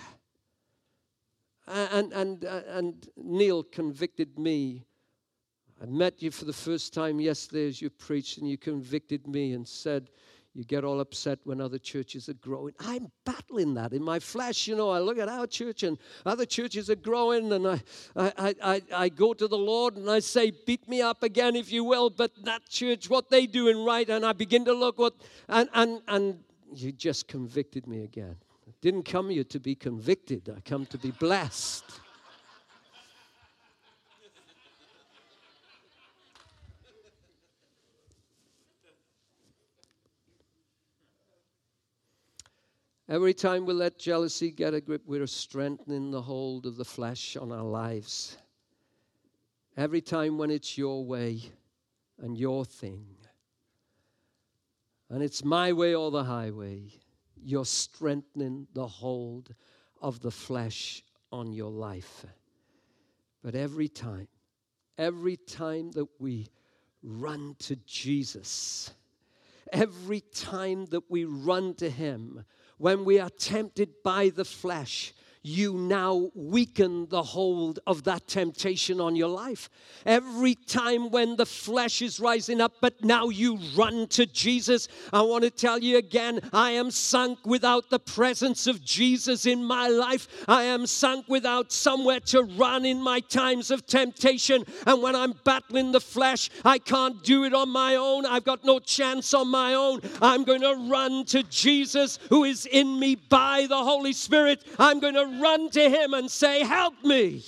and, and, and Neil convicted me. I met you for the first time yesterday as you preached, and you convicted me and said, you get all upset when other churches are growing. I'm battling that in my flesh. You know, I look at our church and other churches are growing, and I, I, I, I go to the Lord and I say, beat me up again if you will, but that church, what they doing right? And I begin to look what, and, and, and you just convicted me again. I didn't come here to be convicted. I come to be blessed. Every time we let jealousy get a grip, we're strengthening the hold of the flesh on our lives. Every time when it's your way and your thing, and it's my way or the highway, you're strengthening the hold of the flesh on your life. But every time, every time that we run to Jesus, every time that we run to Him, when we are tempted by the flesh, you now weaken the hold of that temptation on your life. Every time when the flesh is rising up, but now you run to Jesus. I want to tell you again, I am sunk without the presence of Jesus in my life. I am sunk without somewhere to run in my times of temptation. And when I'm battling the flesh, I can't do it on my own. I've got no chance on my own. I'm going to run to Jesus, who is in me by the Holy Spirit. I'm going to run to Him and say, help me.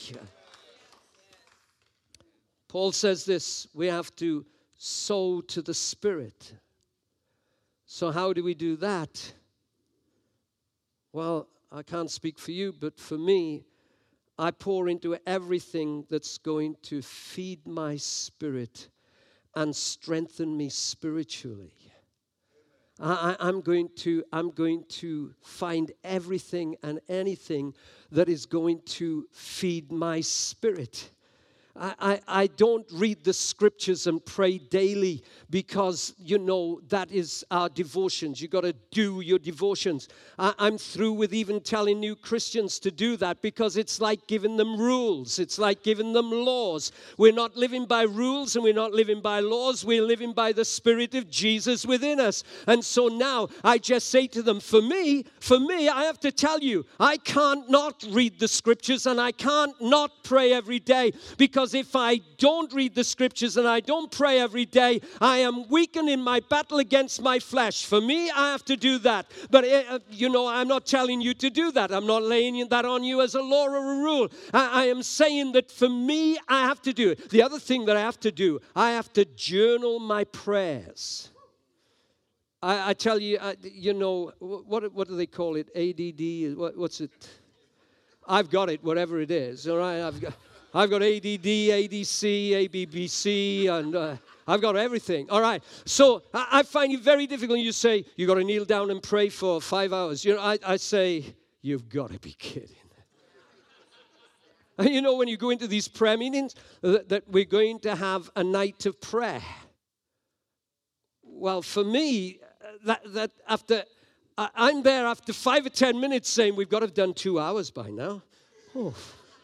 Paul says this, we have to sow to the Spirit. So how do we do that? Well, I can't speak for you, but for me, I pour into everything that's going to feed my spirit and strengthen me spiritually. I, I, I'm going to, I'm going to find everything and anything that is going to feed my spirit. I, I, I don't read the scriptures and pray daily because, you know, that is our devotions. You got to do your devotions. I, I'm through with even telling new Christians to do that because it's like giving them rules. It's like giving them laws. We're not living by rules and we're not living by laws. We're living by the Spirit of Jesus within us. And so now I just say to them, for me, for me, I have to tell you, I can't not read the scriptures and I can't not pray every day because Because if I don't read the scriptures and I don't pray every day, I am weakened in my battle against my flesh. For me, I have to do that. But, uh, you know, I'm not telling you to do that. I'm not laying that on you as a law or a rule. I, I am saying that for me, I have to do it. The other thing that I have to do, I have to journal my prayers. I, I tell you, I, you know, what, what do they call it? A D D? What, what's it? I've got it, whatever it is. All right, I've got... I've got A D D, A D C, A B B C, and uh, I've got everything. All right. So I, I find it very difficult. You say, you got to kneel down and pray for five hours. You know, I, I say, you've got to be kidding. And you know, when you go into these prayer meetings, that, that we're going to have a night of prayer. Well, for me, that, that after, I, I'm there after five or ten minutes saying, we've got to have done two hours by now. Oh.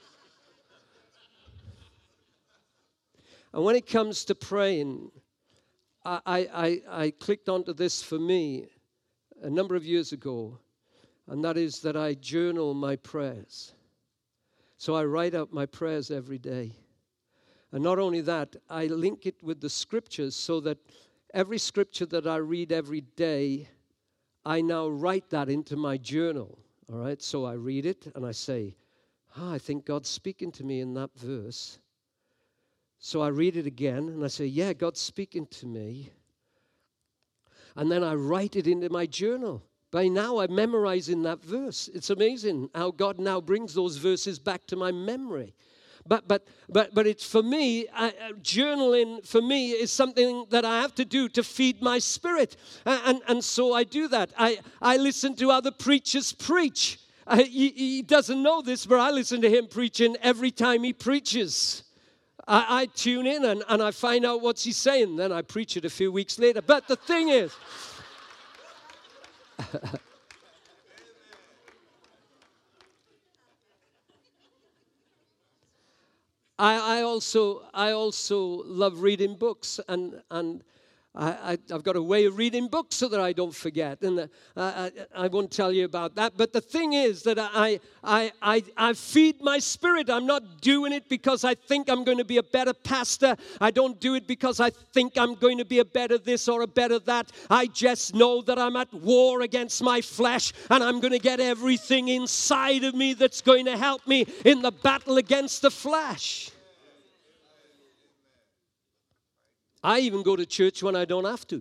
And when it comes to praying, I, I, I clicked onto this for me a number of years ago, and that is that I journal my prayers. So I write out my prayers every day. And not only that, I link it with the scriptures so that every scripture that I read every day, I now write that into my journal. All right, so I read it and I say, oh, I think God's speaking to me in that verse. So I read it again, and I say, yeah, God's speaking to me. And then I write it into my journal. By now, I'm memorizing that verse. It's amazing how God now brings those verses back to my memory. But but but but it's for me, uh, journaling for me is something that I have to do to feed my spirit. And, and, and so I do that. I, I listen to other preachers preach. I, he, he doesn't know this, but I listen to him preaching every time he preaches. I, I tune in and, and I find out what he's saying. Then I preach it a few weeks later. But the thing is, I, I also I also love reading books, and and I, I, I've got a way of reading books so that I don't forget, and uh, I, I won't tell you about that. But the thing is that I, I, I, I feed my spirit. I'm not doing it because I think I'm going to be a better pastor. I don't do it because I think I'm going to be a better this or a better that. I just know that I'm at war against my flesh, and I'm going to get everything inside of me that's going to help me in the battle against the flesh. I even go to church when I don't have to. Wow.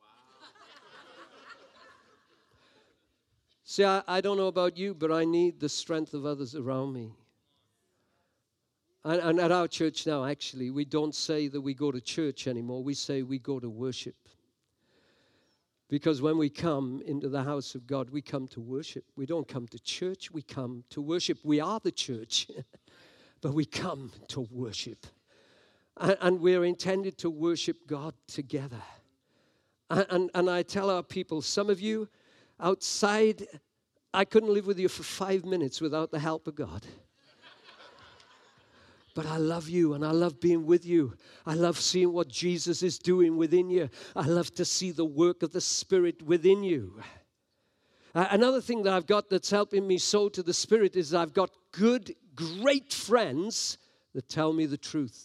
See, I, I don't know about you, but I need the strength of others around me. And, and at our church now, actually, we don't say that we go to church anymore. We say we go to worship. Because when we come into the house of God, we come to worship. We don't come to church. We come to worship. We are the church, but we come to worship. And we're intended to worship God together. And, and, and I tell our people, some of you outside, I couldn't live with you for five minutes without the help of God. But I love you, and I love being with you. I love seeing what Jesus is doing within you. I love to see the work of the Spirit within you. Uh, another thing that I've got that's helping me sow to the Spirit is I've got good, great friends that tell me the truth.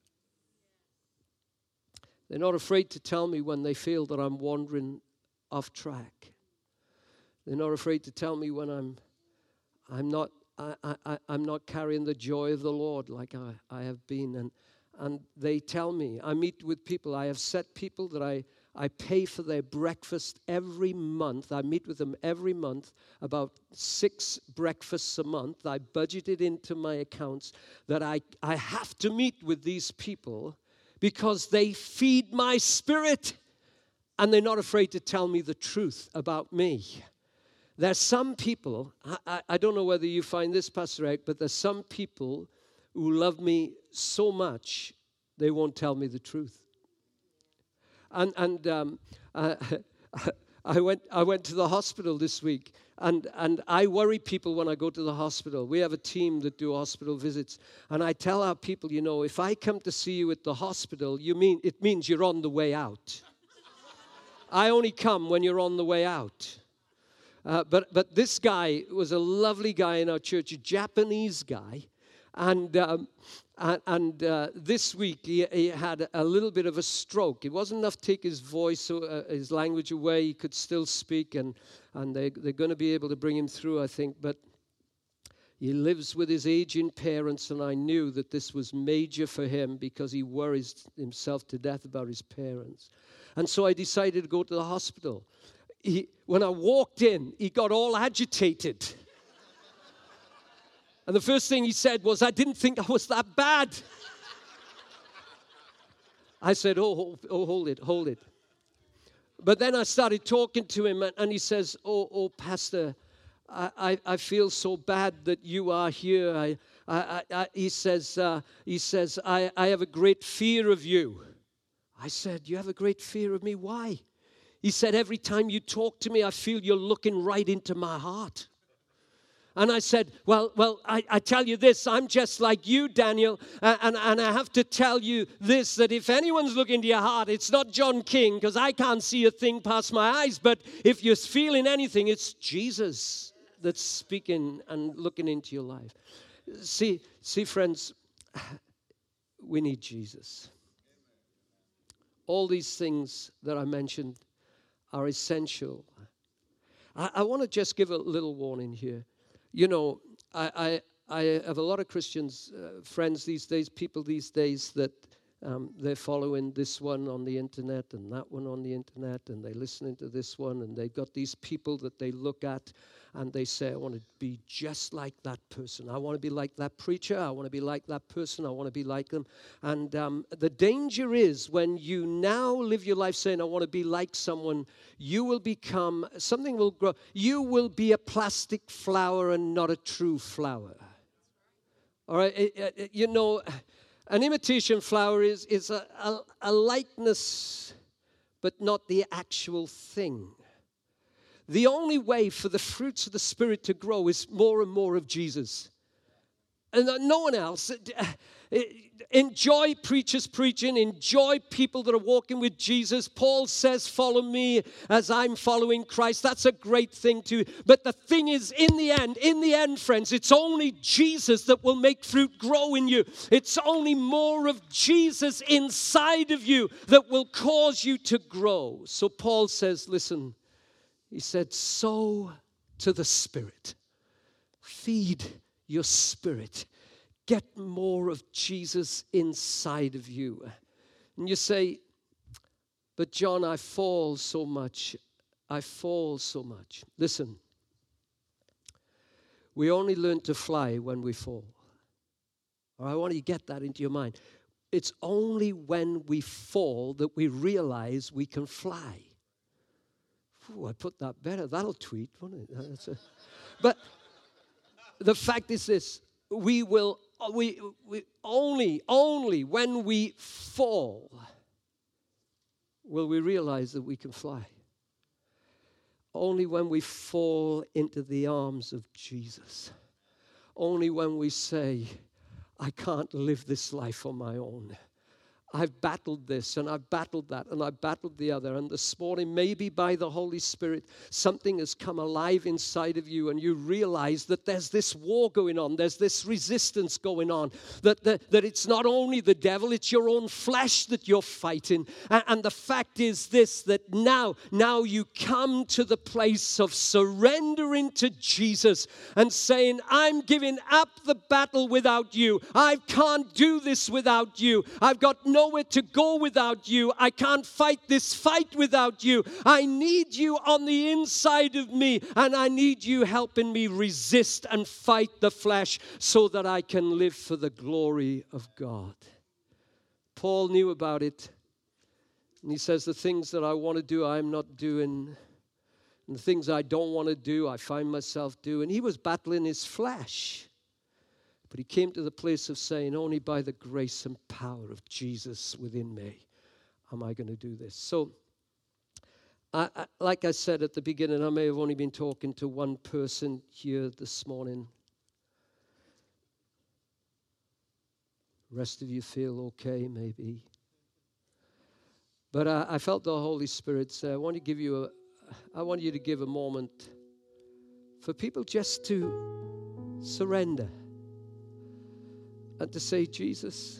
They're not afraid to tell me when they feel that I'm wandering off track. They're not afraid to tell me when I'm, I'm not, I, I, I'm not carrying the joy of the Lord like I, I have been. And, and they tell me. I meet with people. I have set people that I, I pay for their breakfast every month. I meet with them every month, about six breakfasts a month. I budget it into my accounts that I, I have to meet with these people because they feed my spirit and they're not afraid to tell me the truth about me. There's some people, I, I, I don't know whether you find this, Pastor Eric, but there's some people who love me so much, they won't tell me the truth. And and um, uh, I went I went to the hospital this week, and, and I worry people when I go to the hospital. We have a team that do hospital visits, and I tell our people, you know, if I come to see you at the hospital, you mean it means you're on the way out. I only come when you're on the way out. Uh, but but this guy was a lovely guy in our church, a Japanese guy, and um, and, and uh, this week he, he had a little bit of a stroke. It wasn't enough to take his voice, uh, his language away. He could still speak, and and they they're going to be able to bring him through, I think. But he lives with his aging parents, and I knew that this was major for him because he worries himself to death about his parents. And so I decided to go to the hospital. He, when I walked in, he got all agitated. And the first thing he said was, I didn't think I was that bad. I said, oh, oh, hold it, hold it. But then I started talking to him, and he says, oh, oh, Pastor, I, I, I feel so bad that you are here. I, I, I, he says, uh, he says, I, I have a great fear of you. I said, you have a great fear of me? Why? He said, every time you talk to me, I feel you're looking right into my heart. And I said, well, well, I, I tell you this, I'm just like you, Daniel, and, and, and I have to tell you this, that if anyone's looking into your heart, it's not John King, because I can't see a thing past my eyes, but if you're feeling anything, it's Jesus that's speaking and looking into your life. See, see, friends, we need Jesus. All these things that I mentioned are essential. I, I want to just give a little warning here. You know, I, I, I have a lot of Christians, uh, friends these days, people these days that um, they're following this one on the internet and that one on the internet, and they're listening to this one, and they've got these people that they look at and they say, I want to be just like that person. I want to be like that preacher. I want to be like that person. I want to be like them. And um, the danger is when you now live your life saying, I want to be like someone, you will become, something will grow. You will be a plastic flower and not a true flower. All right? It, it, you know, an imitation flower is, is a, a, a likeness, but not the actual thing. The only way for the fruits of the Spirit to grow is more and more of Jesus. And no one else. Enjoy preachers preaching. Enjoy people that are walking with Jesus. Paul says, follow me as I'm following Christ. That's a great thing too. But the thing is, in the end, in the end, friends, it's only Jesus that will make fruit grow in you. It's only more of Jesus inside of you that will cause you to grow. So Paul says, listen, he said, sow to the Spirit. Feed your spirit. Get more of Jesus inside of you. And you say, but John, I fall so much. I fall so much. Listen, we only learn to fly when we fall. Or I want you to get that into your mind. It's only when we fall that we realize we can fly. Ooh, I put that better. That'll tweet, won't it? That's a, but the fact is this: we will, we, we only, only when we fall will we realize that we can fly. Only when we fall into the arms of Jesus. Only when we say, I can't live this life on my own. I've battled this, and I've battled that, and I've battled the other. And this morning, maybe by the Holy Spirit, something has come alive inside of you, and you realize that there's this war going on. There's this resistance going on. That, that, that it's not only the devil, it's your own flesh that you're fighting. And, and the fact is this, that now, now you come to the place of surrendering to Jesus and saying, I'm giving up the battle without you. I can't do this without you. I've got no nowhere to go without you. I can't fight this fight without you. I need you on the inside of me, and I need you helping me resist and fight the flesh so that I can live for the glory of God. Paul knew about it. And he says, the things that I want to do, I'm not doing. And the things I don't want to do, I find myself doing. He was battling his flesh. But he came to the place of saying, only by the grace and power of Jesus within me am I going to do this. So, I, I, like I said at the beginning, I may have only been talking to one person here this morning. The rest of you feel okay, maybe. But I, I felt the Holy Spirit say, I want to give you a, I want you to give a moment for people just to surrender and to say, Jesus,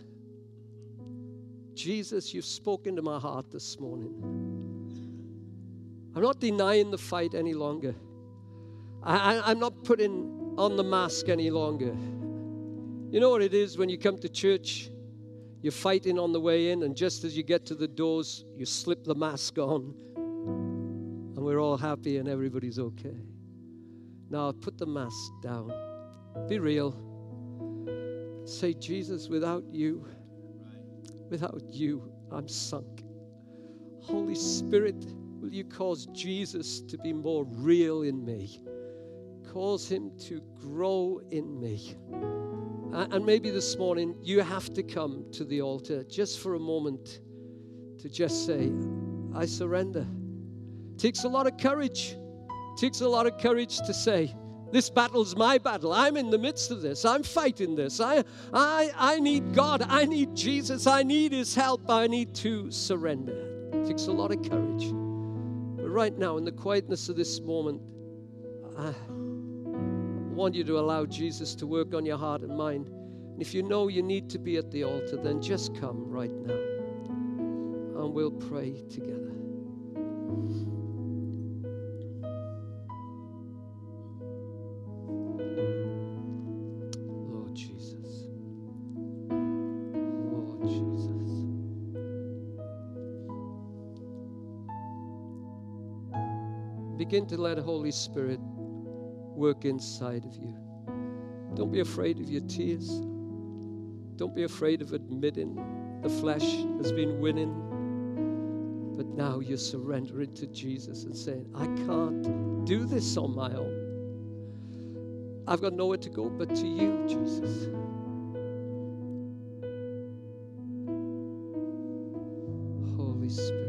Jesus, you've spoken to my heart this morning. I'm not denying the fight any longer. I, I, I'm not putting on the mask any longer. You know what it is when you come to church? You're fighting on the way in, and just as you get to the doors, you slip the mask on, and we're all happy and everybody's okay. Now, put the mask down. Be real. Say, Jesus, without you, without you, I'm sunk. Holy Spirit, will you cause Jesus to be more real in me? Cause him to grow in me. And maybe this morning you have to come to the altar just for a moment to just say, I surrender. It takes a lot of courage. It takes a lot of courage to say, this battle's my battle. I'm in the midst of this. I'm fighting this. I, I, I need God. I need Jesus. I need his help. I need to surrender. It takes a lot of courage. But right now, in the quietness of this moment, I want you to allow Jesus to work on your heart and mind. And if you know you need to be at the altar, then just come right now and we'll pray together. Lord Jesus. Lord Jesus. Begin to let the Holy Spirit work inside of you. Don't be afraid of your tears. Don't be afraid of admitting the flesh has been winning. But now you're surrendering to Jesus and saying, I can't do this on my own. I've got nowhere to go but to you, Jesus. Holy Spirit.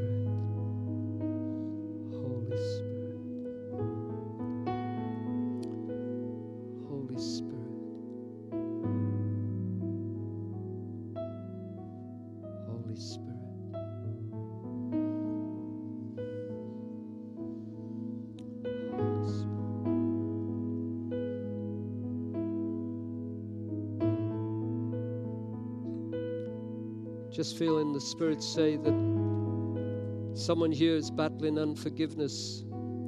Just feeling the Spirit say that someone here is battling unforgiveness.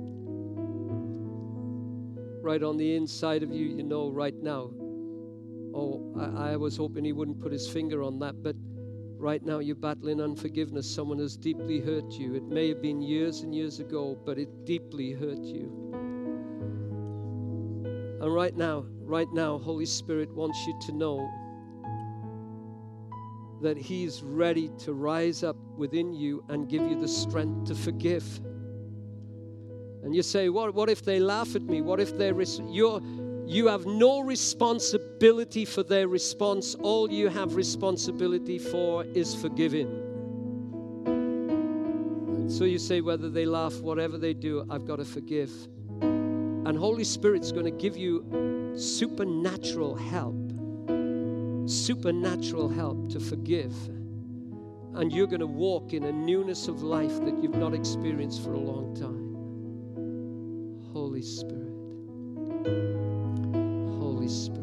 Right on the inside of you, you know right now. Oh, I, I was hoping he wouldn't put his finger on that, but right now you're battling unforgiveness. Someone has deeply hurt you. It may have been years and years ago, but it deeply hurt you. And right now, right now, Holy Spirit wants you to know that he's ready to rise up within you and give you the strength to forgive. And you say, what, what if they laugh at me? What if they're, res- you're, you have no responsibility for their response. All you have responsibility for is forgiving. And so you say, whether they laugh, whatever they do, I've got to forgive. And Holy Spirit's going to give you supernatural help. Supernatural help to forgive, and you're going to walk in a newness of life that you've not experienced for a long time. Holy Spirit, Holy Spirit.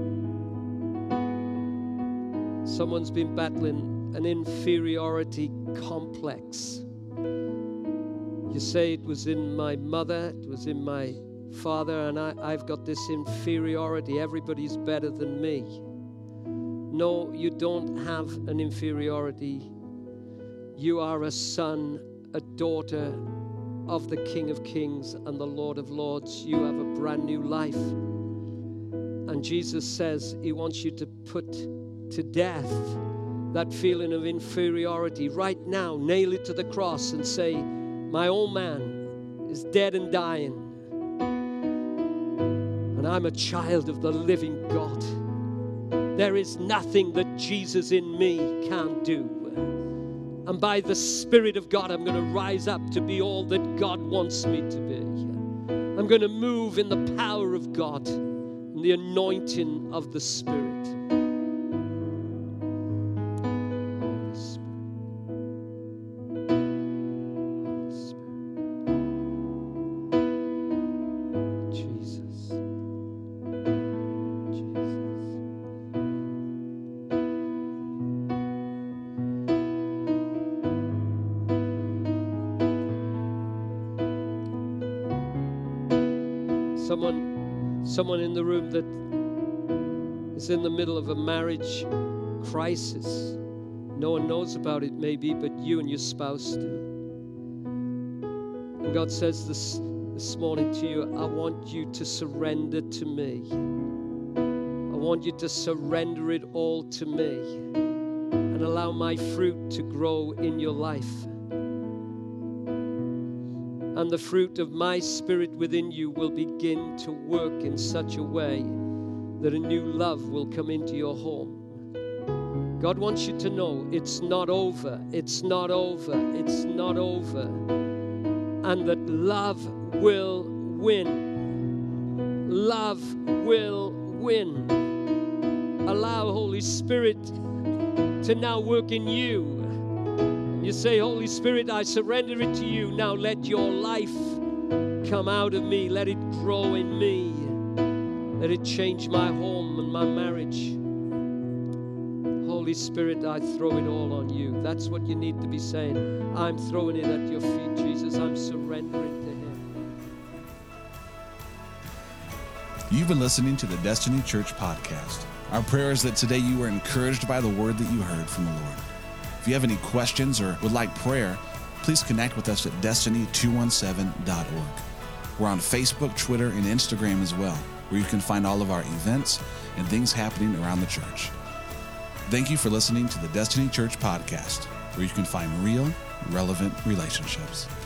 Someone's been battling an inferiority complex. You say it was in my mother, it was in my father, and I, I've got this inferiority. Everybody's better than me. No, you don't have an inferiority. You are a son, a daughter of the King of Kings and the Lord of Lords. You have a brand new life. And Jesus says he wants you to put to death that feeling of inferiority right now. Nail it to the cross and say, my old man is dead and dying, and I'm a child of the living God. There is nothing that Jesus in me can't do. And by the Spirit of God, I'm going to rise up to be all that God wants me to be. I'm going to move in the power of God, in the anointing of the Spirit. Someone, someone in the room that is in the middle of a marriage crisis. No one knows about it maybe, but you and your spouse do. And God says this, this morning to you, I want you to surrender to me. I want you to surrender it all to me and allow my fruit to grow in your life. And the fruit of my Spirit within you will begin to work in such a way that a new love will come into your home. God wants you to know it's not over, it's not over, it's not over. And that love will win. Love will win. Allow Holy Spirit to now work in you. You say, Holy Spirit, I surrender it to you. Now let your life come out of me. Let it grow in me. Let it change my home and my marriage. Holy Spirit, I throw it all on you. That's what you need to be saying. I'm throwing it at your feet, Jesus. I'm surrendering to Him. You've been listening to the Destiny Church podcast. Our prayer is that today you were encouraged by the word that you heard from the Lord. If you have any questions or would like prayer, please connect with us at destiny two one seven dot org. We're on Facebook, Twitter, and Instagram as well, where you can find all of our events and things happening around the church. Thank you for listening to the Destiny Church podcast, where you can find real, relevant relationships.